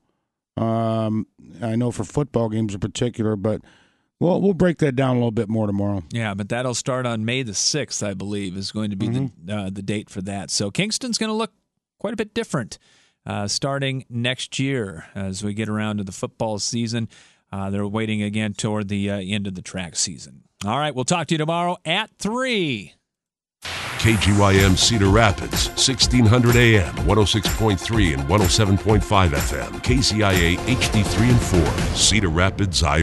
Um, I know for football games in particular, but we'll, we'll break that down a little bit more tomorrow. Yeah, but that'll start on May the sixth, I believe, is going to be mm-hmm. the, uh, the date for that. So Kingston's going to look quite a bit different uh, starting next year as we get around to the football season. Uh, they're waiting again toward the uh, end of the track season. All right, we'll talk to you tomorrow at three. K G Y M Cedar Rapids, sixteen hundred A M, one oh six point three and one oh seven point five F M. K C I A H D three and four, Cedar Rapids, Iowa.